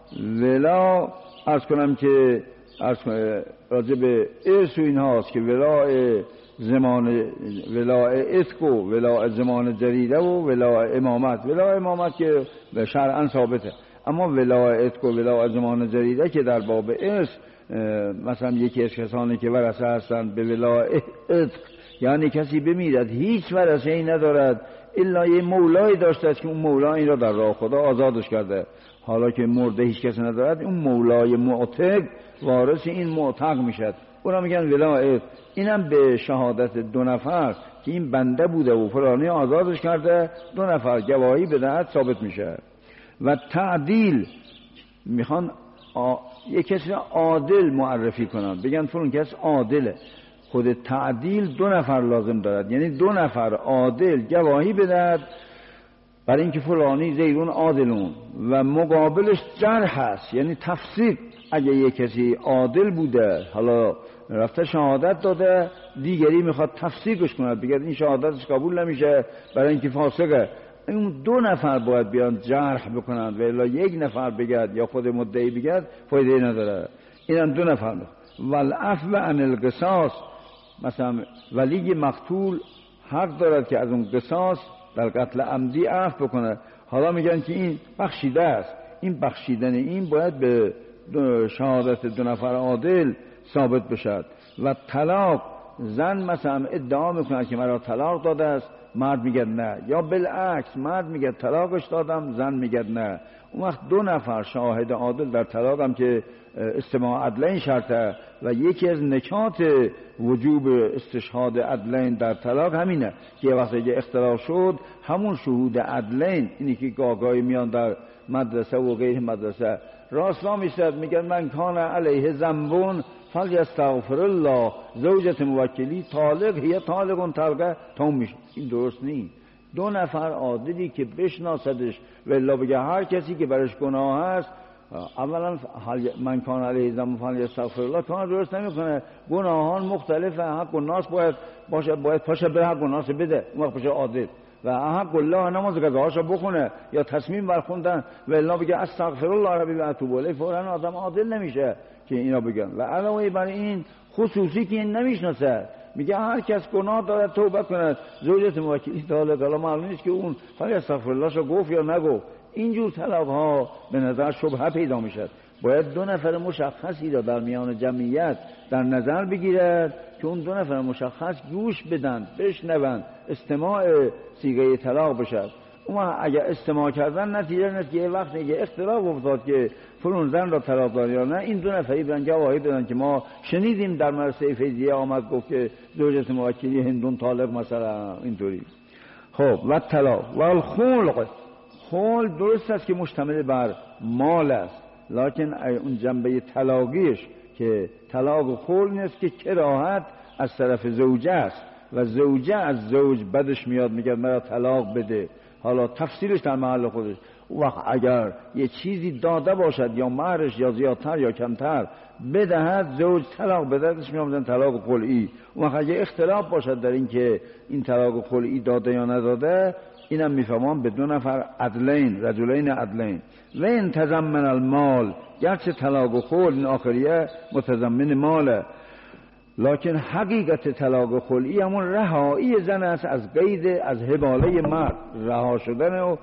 ولا عرض کنم که عرض کنم راجع به ارث و این هاست که ولا زمان ولا اتق و ولا زمان جریده و ولا امامت. ولا امامت که به شرعا ثابته، اما ولا اتق و ولا زمان جریده که در باب ارث، مثلا یکی از کسانی که ورثه هستند به ولا اتق، یعنی کسی بمیرد هیچ ورثه ای ندارد الا یه مولایی داشته است که اون مولا این را در راه خدا آزادش کرده، حالا که مرده هیچ کسی ندارد، اون مولای معتق وارث این معتق میشد، اونا میگن ولایت. اینم به شهادت دو نفر که این بنده بوده و فلانی آزادش کرده، دو نفر گواهی بدهد ثابت میشه. و تعدیل، میخوان آ... یک کسی عادل معرفی کنن، بگن فلان کس عادله، خود تعدیل دو نفر لازم دارد، یعنی دو نفر عادل گواهی بدهد برای اینکه فلانی زیدون عادلون، و مقابلش جرح هست، یعنی تفسیق. اگه یک کسی عادل بوده، حالا رفته شهادت داده، دیگری میخواد تفسیقش کنه، بگه این شهادتش قبول نمیشه برای اینکه فاسقه، این دو نفر باید بیان جرح بکنند، و الا یک نفر بگد یا خود مدعی بگد فایده نداره. اینم دو نفر میخواد. والعفو عن القصاص، مثلا ولی مقتول حق دارد که از اون قصاص در قتل عمدی عفو بکنه. حالا میگن که این بخشیده است، این بخشیدن این باید به شهادت دو نفر عادل ثابت بشد. و طلاق، زن مثلا ادعا میکنه که مرا طلاق داده است، مرد میگه نه، یا بالعکس مرد میگه طلاقش دادم، زن میگه نه. اون وقت دو نفر شاهد عادل در طلاق هم که استماع عدلین شرطه، و یکی از نکات وجوب استشهاد عدلین در طلاق همینه که وقتی اختلاف شد همون شهود عدلین، اینی که گاگای میان در مدرسه و غیر مدرسه راستا میشد، میگن من کان علیه ذنبون فلیستغفر الله، زوجت موکلی طالق هی طالقون طلقه تمام میشه. این درست نیست. دو نفر عادلی که بشناسدش و الا بگه هر کسی که برش گناه هست، اولا من کان علیه ذنبون فلیستغفر الله کان درست نمیکنه، گناهان مختلفه، حق و ناس باید باشه، باید پاشه به حق و ناس بده، اون وقت باشه عادل. و حق الله نماز قضاهاشو بخونه یا تصمیم برخوندن و الا بگه استغفر الله ربی و اتوب الیه، فوراً آدم عادل نمیشه که اینا بگن. و علاوه بر این خصوصی که این نمیشناسه، میگه هر کس گناه داره توبه کنه، زوجت موکلی طالق، حالا معلوم نیست که اون فقط استغفر الله شو گفت یا نگفت. اینجور طلاق ها به نظر شبهه پیدا میشه. باید دو نفر مشخصی را در میان جمعیت در نظر بگیرد که اون دو نفر مشخص گوش بدن، بشنون، استماع صیغه طلاق بشد. اما اگر استماع کردن نتیجه نیست که یه وقت یه اختلاف افتاد که فلان زن را طلاق داد یا نه، این دو نفری برن گواهی بدن که ما شنیدیم در مدرسه فیضیه آمد گفت که زوجت موکلی هندون طالق مثلا اینطوری. خب و طلاق و الخلق، خلق درست است که مشتمل بر مال است، لکن اون جنبه طلاقیش که طلاق خلع نیست که کراهت از طرف زوجه است و زوجه از زوج بدش میاد میگه مرا طلاق بده. حالا تفسیرش در محل خودش. وقت اگر یه چیزی داده باشد یا مهرش یا زیادتر یا کمتر بدهد، زوج طلاق بدهدش میامدن طلاق خلعی. وقت اگر اختلاف باشد در این که این طلاق خلعی داده یا نداده، اینم میفهمم به دو نفر عدلین، رجلین عدلین. و این تضمن المال، گرچه طلاق خلع این آخریه متضمن ماله، لکن حقیقت طلاق خلعی همون رهایی زن است از قید، از حباله مرد، رها شدن و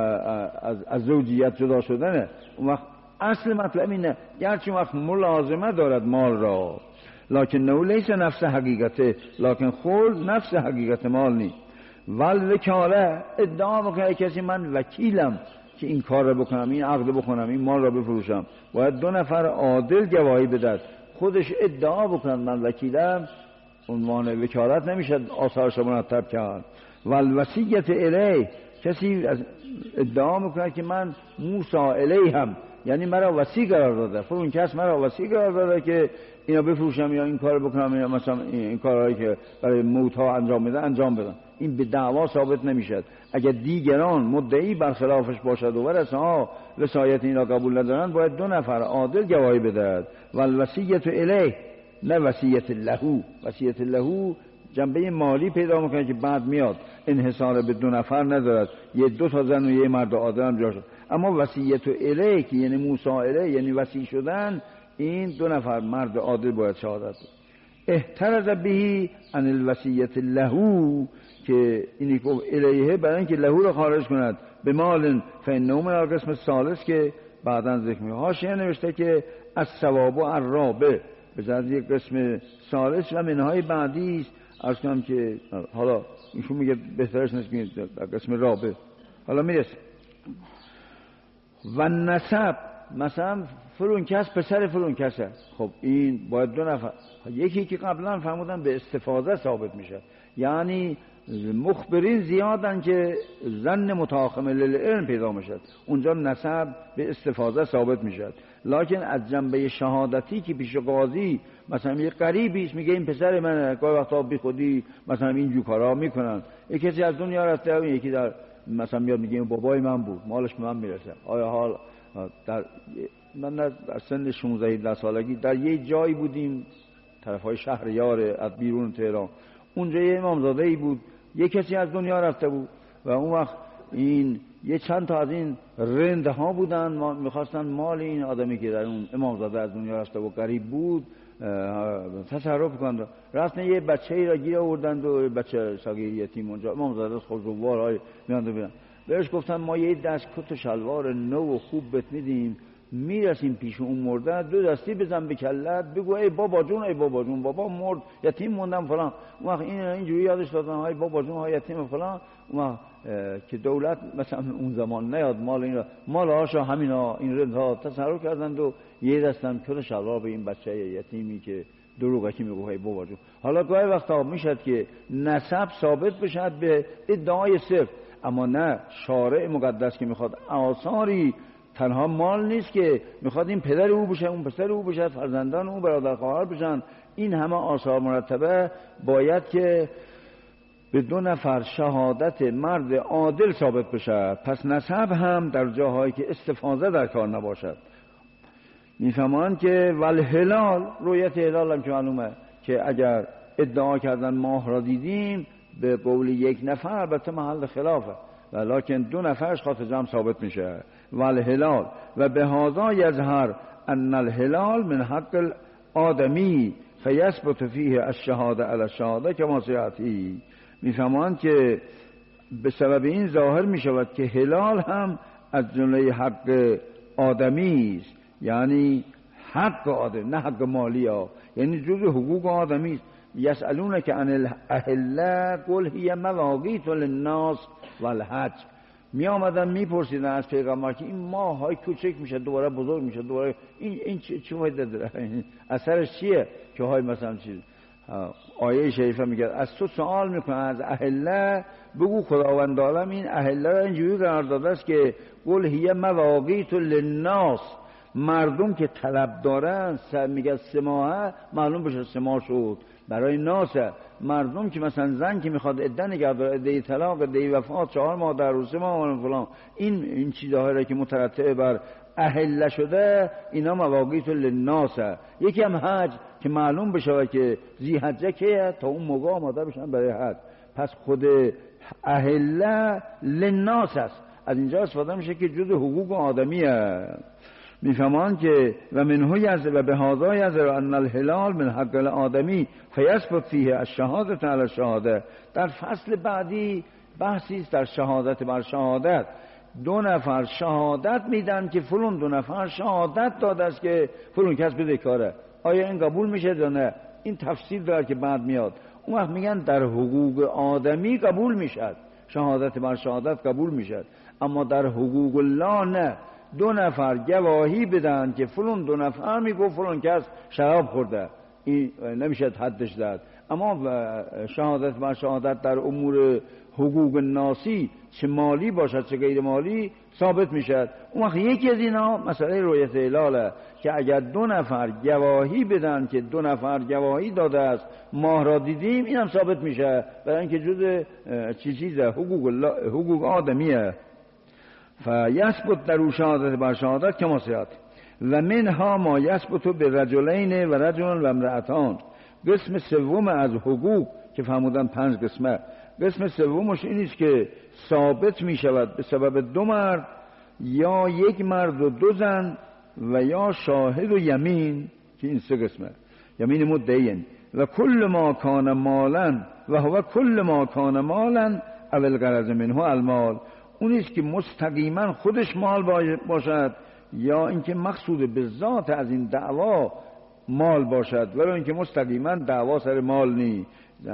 از, از زوجیت جدا شدنه. اون وقت اصل مطلب اینه گرچه وقت ملازمه دارد مال را، لکن نو لیس نفس حقیقته، لکن خلع نفس حقیقت مال نیست. ول وکاله، ادعا بکنه کسی من وکیلم که این کار را بکنم، این عقد بکنم، این مال را بفروشم، باید دو نفر عادل گواهی بدن. خودش ادعا بکنن من وکیلم، عنوان وکالت نمیشه آثارش رو مرتب کرد. والوصیت الیه، کسی ادعا میکنه که من موسی الیه هم، یعنی مرا وصی قرار داده، فلان کس مرا وصی قرار داده که اینا بفروشم یا این کار بکنم، یا مثلا این کارهایی که برای موت ها انجام میده انجام بدم. این به دعوا ثابت نمیشد. اگر دیگران مدعی برخلافش باشد و ورثه ها وصایت اینا قبول ندارن، باید دو نفر عادل گواهی بدهد. والوصیت الیه، نه وصیت لهو. وصیت لهو جنبه مالی پیدا میکنه که بعد میاد انحصار به دو نفر ندارد، یه دو تا زن و یه مرد عادل هم جا شد. اما وصیت الیه که یعنی موسی الیه، یعنی وصی شدن، این دو نفر مرد عادل باید شهادت. احترز بهی عن الوصیت لهو، که اینی که الیه برای اینکه لهو رو خارج کند به مال فانه من القسم الثالث که بعداً ذکر میشه. حاشیه نوشته که از ثواب و الرابع به جز یک قسم ثالث و منهای بعدی است. عرض کنم که حالا ایشون میگه بهترش نیست که قسم رابع. حالا میرسه و نسب، مثلا فلان کس پسر فلان کسه، خب این باید دو نفر، یکی که قبلا فرمودن به استفاضه ثابت میشه، یعنی مخبرین زیادن که ظن متاخم للعلم پیدا میشد، اونجا نسب به استفاضه ثابت میشد. لکن از جنبه شهادتی که پیش قاضی مثلا یه قریبیش میگه این پسر منه، گاهی وقتا بی خودی مثلا اینجور کارا میکنن، یک کسی از دنیا رفته و یکی در مثلا میاد میگه این بابای من بود، مالش به من میرسه. آیا حال در من در سن شانزده هجده سالگی در یه جایی بودیم طرفای شهر یار از بیرون تهران، اونجا یه امامزاده ای بود، یه کسی از دنیا رفته بود و اون وقت این یه چند تا از این رنده ها بودن، ما میخواستن مال این آدمی که در اون امامزاده از دنیا رفته و قریب بود تصرف کنند. رفتن یه بچه ای را گیر آوردند و بچه صغیر یتیم اونجا امامزاده خوشگوار های میانده بیان بهش گفتن ما یه دست کت و شلوار نو و خوب بهت میدیم، میرسیم پیش اون مرده دو دستی بزن به کلت بگو ای بابا جون ای بابا جون بابا مرد یتیم موندم فلان. اون وقت این اینجوری یادش دادن های بابا جون های یتیم فلان. اون که دولت مثلا اون زمان نیاد مال این را مال هاشا همینا این رندها تصرف کردند و یه دستم کت شلوار به این بچه یتیمی که دروغکی میگه های بابا جون. حالا گاهی وقتا میشد که نسب ثابت بشد به ادعای صرف، اما نه، شارع مقدس که میخواد آثاری تنها مال نیست که میخواد این پدر او بشه، اون پسر او بشه، فرزندان او، برادر خواهر بشن، این همه آثار مرتبه باید که به دو نفر شهادت مرد عادل ثابت بشه. پس نسب هم در جاهایی که استفاضه در کار نباشد. میفهمان که والهلال، رویت هلال هم که معلومه که اگر ادعا کردن ماه را دیدیم به قول یک نفر البته محل خلافه، ولکن دو نفرش خاطر جمع ثابت میشه. والهلال و به هذا یظهر ان الهلال من حق الآدمی فیثبت فیه الشهاده علی الشهاده کما سیاتی. میفهمند که به سبب این ظاهر میشود که هلال هم از جمله حق آدمی است، یعنی حق آدم، نه حق مالی ها، یعنی جزء حقوق آدمی است. یسألونک عن الاهله قل هی مواقیت للناس والحج. می آمدن میپرسیدن از پیغمبر که این ماه های کوچک میشه دوباره بزرگ میشه دوباره، این این چی فایده داره؟ اثرش چیه که های مثلا چیز؟ آیه شریفه میگه از تو سوال میکنه از اهله، بگو خداوند عالم این اهله را اینجوری قرار داده است که قل هی مواقیت للناس، مردم که طلب دارن میگه سه ماه معلوم بشه سه ماه شد برای ناسه. مردم که مثلا زن که میخواد عده نگه داره، عده طلاق، عده وفات، چهار ماه در روسه ماه فلان، این این چیزهایی که مترتب بر اهله شده اینا مواقیت للناسه. یکی هم حج که معلوم بشه که ذی حجه که تا اون موقع آماده بشن برای حج. پس خود اهله للناس است. از اینجا استفاده میشه که جزء حقوق آدمیه. میفهمان که و منه یز و به هذا یزر ان الهلال من حق الآدمی فیثبت فیه الشهادت علی الشهاده. در فصل بعدی بحثی است در شهادت بر شهادت. دو نفر شهادت میدن که فلان دو نفر شهادت داده است که فلان کس بدهکاره. آیا این قبول میشه یا نه؟ این تفسیر داره که بعد میاد. اون وقت میگن در حقوق آدمی قبول میشد، شهادت بر شهادت قبول میشد، اما در حقوق الله نه. دو نفر گواهی بدن که فلان دو نفر میگو فلان کس شراب خورده، این نمیشه حدش زد. اما شهادت بر شهادت در امور حقوق ناسی چه مالی باشد چه غیر مالی ثابت میشد. اون وقت یکی از اینا مسئله رؤیت هلاله که اگر دو نفر گواهی بدن که دو نفر گواهی داده است ماه را دیدیم، اینم ثابت میشه برای اینکه جزء چی چیزه حقوق الله، حقوق آدمیه. فیثبت در شهادت بر شهادت کما سیات و منها ما یثبت به رجلین و رجل و امرأتان. قسم سوم از حقوق که فرمودن پنج قسمه، قسم سومش این است که ثابت می شود به سبب دو مرد یا یک مرد و دو زن و یا شاهد و یمین، که این سه قسمه. یمین مدعین و کل ما کان مالا و هو کل ما کان مالا اول غرض منه المال. اون است که مستقیما خودش مال باشد یا اینکه مقصود به ذات از این دعوا مال باشد، ولی اینکه مستقیما دعوا سر مال نی.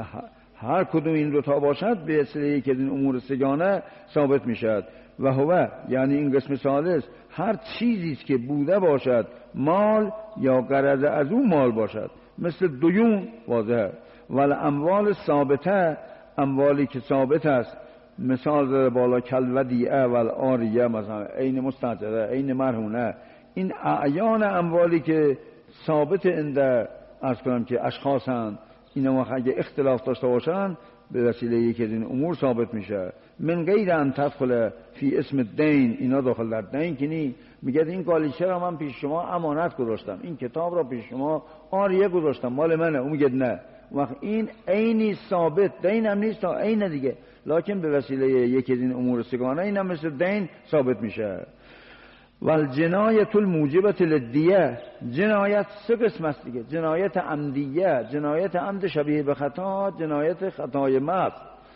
هر کدوم این دو تا باشد به اصطلاح که این امور سگانه ثابت میشد. و هو یعنی این قسم ثالث هر چیزی است که بوده باشد مال یا غرض از اون مال باشد، مثل دیون واضحه. ولی اموال ثابته، اموالی که ثابت است، مثال در بالا کل ودیعه و آریه، مثلا عین مستاجره، عین مرهونه، این اعیان اموالی که ثابت انده ارز کنم که اشخاصن، اینا وقت اگه اختلاف داشته باشن به وسیله یکی از این امور ثابت میشه. من غیر ان تدخل فی اسم دین، اینا داخل در دین که نی. میگه این گالیچه را من پیش شما امانت گذاشتم، این کتاب را پیش شما آریه گذاشتم، مال منه. اون میگه نه، وقت این عینی ثابت، دین هم نیست تا عین دیگه، لکن به وسیله یکی از این امور سگانه این هم مثل دین ثابت میشه. والجنایت الموجبه للدیه، جنایت سه قسم است دیگه. جنایت عمدیه، جنایت عمد شبیه به خطا، جنایت خطای محض.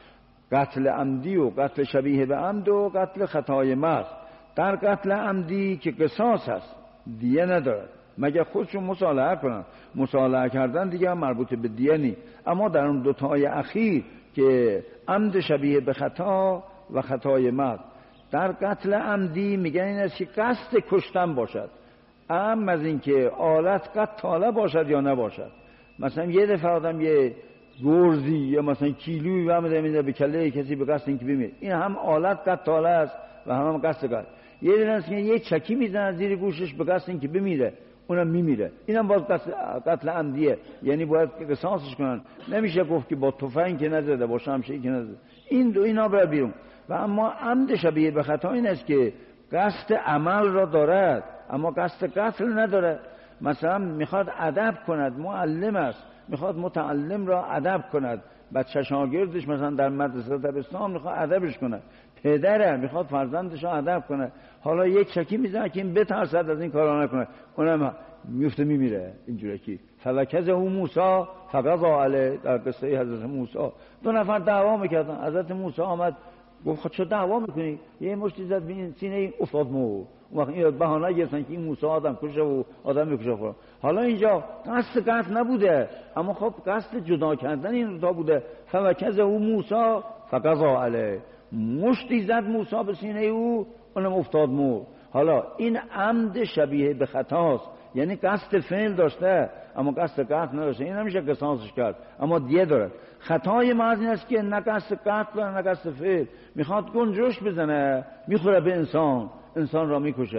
قتل عمدی و قتل شبیه به عمد و قتل خطای محض. در قتل عمدی که قصاص هست دیه نداره مگه خودشون مصالحه کنن، مصالحه کردن دیگه مربوط به دیه نی. اما در اون دوتای اخیر که عمد شبیه به خطا و خطای محض، در قتل عمدی میگن این است که قصد کشتن باشد، اما از این که آلت قتاله باشد یا نباشد. مثلا یه دفعه آدم یه گرزی یا مثلا کیلویی برمی‌داره میده به کله کسی به قصد اینکه بمیره، این هم آلت قتاله است و هم, هم قصد قتل. یه دفعه است که یه چکی میزنه زیر گوشش به قصد اینکه بمیره، اونم میمیره، اینم باز قتل عمدیه، یعنی باید قصاصش کنن. نمیشه گفت که با تفنگ که نزده، با شمشیر که نزده. این دو اینا بر بیرون. و اما عمد شبیه به خطا این است که قصد عمل را دارد اما قصد قتل نداره. مثلا میخواد ادب کند، معلم است، میخواد متعلم را ادب کند، بچه شاگردش مثلا در مدرسه دبستان میخواد ادبش کند، پدره میخواد فرزندش را ادب کند، حالا یک چکی میزنه که این بترسد از این کارا نکنه، اونم میفته میمیره. اینجوری که فلکزه موسی فقضا علیه، در قصه حضرت موسی دو نفر دعوا میکردن، حضرت موسی آمد گفت خود چه دعوا میکنی؟ یه مشتی زد به این سینه این افتاد مو. وقت این بهانه گرفتن که این موسی آدم کشه و آدم میکشه خورد. حالا اینجا قصد قتل نبوده اما خب قصد جدا کردن این تا بوده. فوکزه او موسی فقضا علیه، مشتی زد موسی به سینه او، اونم افتاد مو. حالا این عمد شبیه به خطاست، یعنی قصد فعل داشته اما قصد قتل نداشته، این نمیشه قصاصش کرد اما دیه داره. خطای محض این است که نه قصد قتل و نه قصد فعل، میخواد گنجش بزنه میخوره به انسان، انسان را میکشه،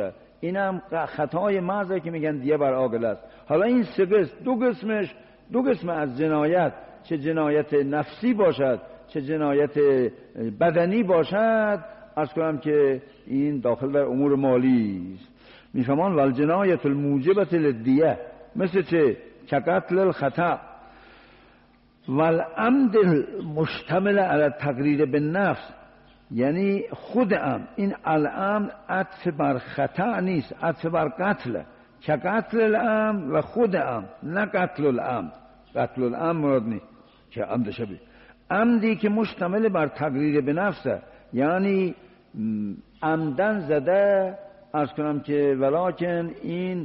اینم خطای محضه که میگن دیه بر عاقل است. حالا این سه قسم، دو قسمش دو قسم از جنایت، چه جنایت نفسی باشد چه جنایت بدنی باشد، عرض کنم که این داخل در امور مالی است. میفهمان والجنایت الموجبت للدیه، مثل چه؟ کقتل الخطأ والعمد مشتمل علی تقریر بالنفس، یعنی خود ام، این العمد عطف بر خطأ نیست، عطف بر قتل، که قتل العمد و خود ام، نه قتل العمد. قتل العمد مراد نیست که عمد شبیه عمدی که مشتمل بر تقریر به نفسه، یعنی عمدن زده، عرض کنم که ولکن این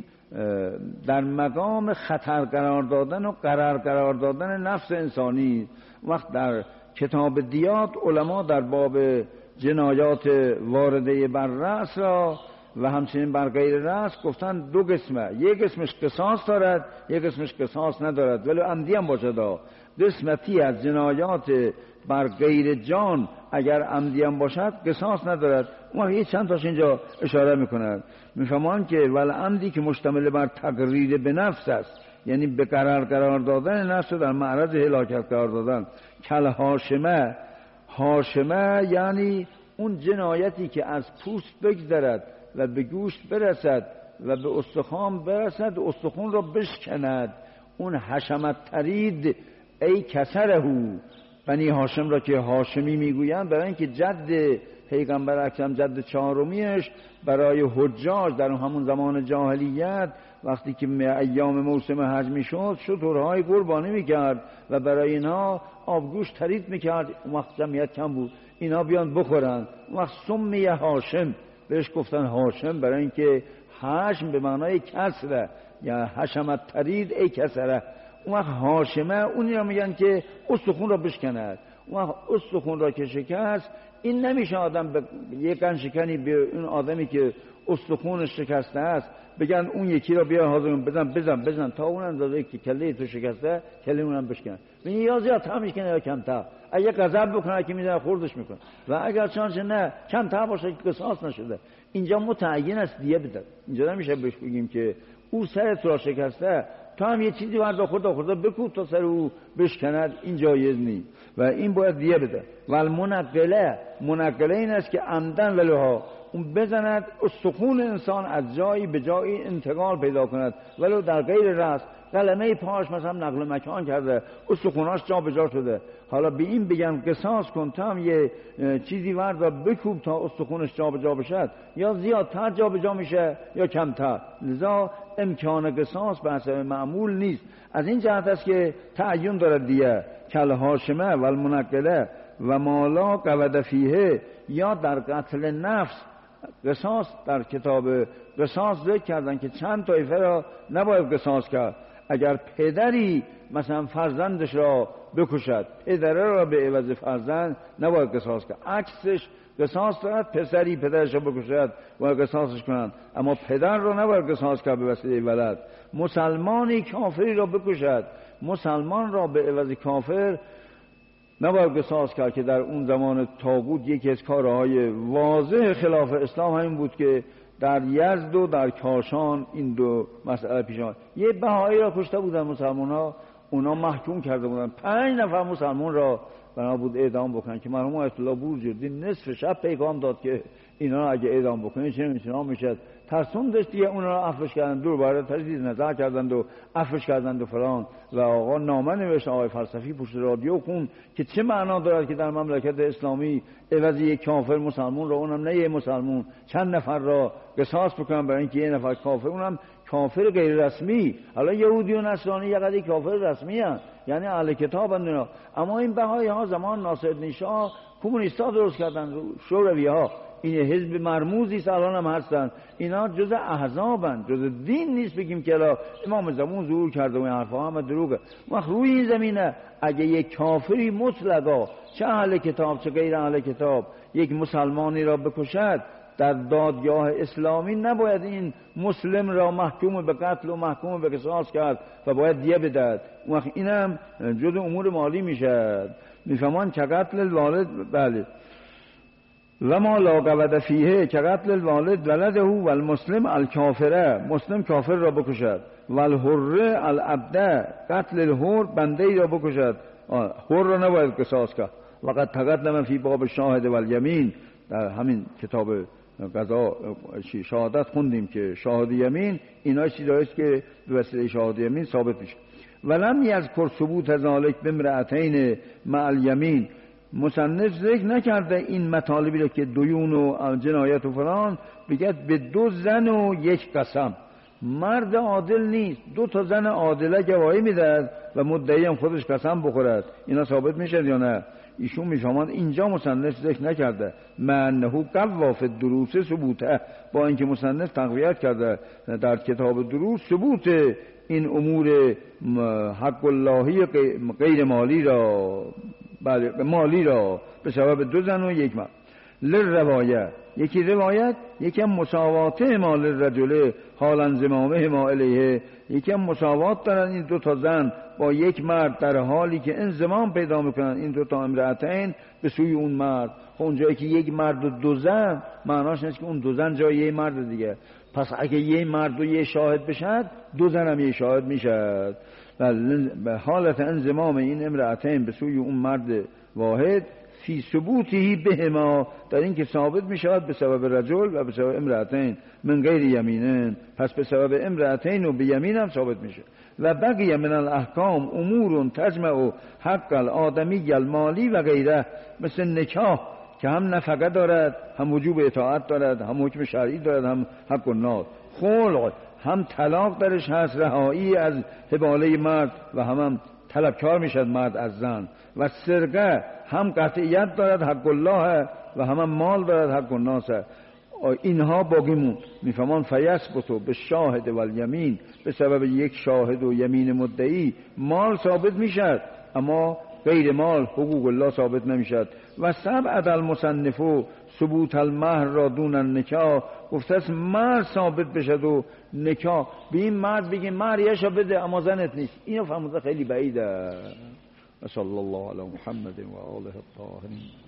در مقام خطر قرار دادن و قرار قرار دادن نفس انسانی. وقت در کتاب دیات علما در باب جنایات وارده بر رأس را و همچنین بر غیر رأس گفتن دو قسمه، یک قسمش قصاص دارد، یک قسمش قصاص ندارد، ولی عمدی هم باشد. قسمتی از جنایات بر غیر جان اگر عمدی هم باشد قصاص ندارد. اون یه چند تاش اینجا اشاره میکند، میفهمان که ول عمدی که مشتمل بر تقریر به نفس است، یعنی به قرار قرار دادن نفس در معرض هلاکت قرار دادن. کل هاشمه، هاشمه یعنی اون جنایتی که از پوست بگذرد و به گوشت برسد و به استخوان برسد، استخوان را بشکند. اون حشمت ترید ای کسرهو، بنی هاشم را که هاشمی میگویند، برای اینکه جد پیغمبر اکرم، جد چهارمیش، برای حجاج در همون زمان جاهلیت وقتی که ایام موسم حج میشد شترهای قربانی میکرد و برای اینها آبگوشت ترید میکرد. اون وقت جمعیت کم بود، اینا بیان بخورن. اون وقت سمی هاشم، بهش گفتن هاشم برای اینکه هاشم به معنای کسره، یا حشمت ترید ای کسره. اون وقت هاشمه اونی را میگن که استخون را بشکند. اون وقت استخون را که شکست، این نمیشه آدم به یک کن شکنی به اون آدمی که استخونش شکسته است بگن اون یکی را بیا حاضر بزن بزن بزن تا اون اندازه که کله تو شکسته کله اونم بشکن. ببین یا زیاد تا میشکنه یا کمتر. اگه غضب بکنه که میذاره خوردش میکنه، و اگر چانچه نه کمتر باشه که قصاص نشده. اینجا متعین است دیه بده. اینجا نمیشه بهش بگیم که او سر تو را شکسته تو هم یه چیزی ورد خورده خورده بکوب تا سر او بشکند، این جایز نیست و این باید دیه بده. و المنقله، منقله این است که عمدن ولوها، اون بزند استخون انسان از جایی به جایی انتقال پیدا کند، ولو در غیر رأس، قلمه پاش مثلا نقل مکان کرده، استخوناش جا به جا شده، حالا به این بگن قصاص کن تا هم یه چیزی ورد و بکوب تا استخونش جا به جا بشد، یا زیادتر جا به جا میشه یا کمتر. لذا امکان قصاص به حسب معمول نیست. از این جهت است که تعین دارد دیه کل هاشمه و المنقله و مالا قود فیه، یا در قتل نفس قصاص در کتاب قصاص ذکر کردن که چند طایفه را نباید قصاص کرد. اگر پدری مثلا فرزندش را بکشد، پدره را به عوض فرزند نباید قصاص کرد. عکسش قصاص دارد، پسری پدرش را بکشد و قصاصش کنند، اما پدر را نباید قصاص کرد به وسیله ولد. مسلمانی کافری را بکشد، مسلمان را به عوض کافر نباید قصاص کرد، که در اون زمان طاغوت یکی از کارهای واضح خلاف اسلام همین بود که در یزد و در کاشان این دو مسئله پیش آمد. یه بهایی را کشته بودن مسلمان ها، اونا محکوم کرده بودن، پنج نفر مسلمان را بنا بود اعدام بکنن، که مرحوم آیت الله بورجردی نصف شب پیغام داد که اینا اگه اعدام بکنید چه میشه میشد. ترسون داشت دیگه اونا را عفوش کردن، دور باره تجدید نظر کردند و عفوش کردند و فلان. و آقا نامه نوشت، آقای فلسفی پشت رادیو خون که چه معنا دارد که در مملکت اسلامی عوض یک کافر مسلمان را، اونم نه یک مسلمان، چند نفر را قصاص بکنن برای اینکه یک نفر کافر، اونم کافر غیر رسمی. حالا یهودی و نصرانی یه قضیه کافر رسمی هستند، یعنی اهل کتاب اند. اما این بهایی ها زمان ناصرالدین شاه کمونیستا درست کردن، شوروی ها، این حزب مرموزی است الان هم هستن، اینا جز احزابن، جز دین نیست بگیم که الان امام زمان ظهور کرده و این حرفا همه دروغه. وقت روی این زمینه اگه یک کافری مطلقا، چه اهل کتاب چه غیر اهل کتاب، یک مسلمانی را بکشد در دادگاه اسلامی، نباید این مسلم را محکوم به قتل و محکوم به قصاص کرد و باید دیه بدهد. وقت اینم جز امور مالی میشه. میفهمان که قتل الوالد، بله، و ما لا قود فیه که قتل الوالد ولده و المسلم الکافره، مسلم کافر را بکشد، و الحره العبده، قتل الحر بنده ای را بکشد، حر را نباید قصاص کرد. وقد تقدم فی باب شاهد و الیمین، در همین کتاب قضا شهادت خوندیم که شاهد یمین اینا چیزایی است که به وسیله شاهد یمین ثابت میشه. ولم یذکر ثبوت ذلک بامرأتین مع الیمین، مصنف ذکر نکرده این مطالبی رو که دیون و جنایت و فلان، بگه به دو زن و یک قسم. مرد عادل نیست، دو تا زن عادله گواهی میدهد و مدعی هم خودش قسم بخورد، اینا ثابت میشه یا نه؟ ایشون میفهمند اینجا مصنف ذکر نکرده معنه قوا فی الدروس ثبوته، با اینکه مصنف تقویت کرده در کتاب دروس ثبوت این امور حق اللهی غیر مالی را، بله مالی را به سبب دو زن و یک مرد. للروایت، یکی روایت، یکی هم مساواته مال الرجل حال انضمامه ما الیه، یکی هم مساوات دارن این دو تا زن با یک مرد در حالی که انضمام پیدا میکنن این دو تا امرأتین به سوی اون مرد. خب اونجایی که یک مرد و دو زن معناش نیست که اون دو زن جای یک مرد دیگه، پس اگه یک مرد و یک شاهد بشد دو زن هم یک شاهد میشد. به حالت انضمام این امرأتین به سوی اون مرد واحد فی ثبوتی بهما، در این که ثابت می شود به سبب رجل و به سبب امرأتین من غیر یمینن، پس به سبب امرأتین و به یمین هم ثابت میشه. و بقیه من الاحکام امور تجمع حق الآدمی المالی و غیره، مثل نکاح که هم نفقه دارد، هم وجوب اطاعت دارد، هم حکم شرعی دارد، هم حق الناس. خلق هم طلاق درش هست، رهایی از حباله مرد و هم, هم طلبکار میشد مرد از زن. و سرقه هم قطعیت دارد حق الله و هم, هم مال دارد حق الناس. اینها باقی مون میفهمان فیثبتو به شاهد و الیمین، به سبب یک شاهد و یمین مدعی مال ثابت میشد، اما غیر مال حقوق الله ثابت نمیشد. و سبعد المصنفو ثبوت المهر را دون النکاح، گفته است مهر ثابت بشد و نکاح به این مرد بگیم مهر یشا بده اما زنت نیست، اینو فهمونده خیلی بعیده. صلی الله علی محمد و آله الطاهرین.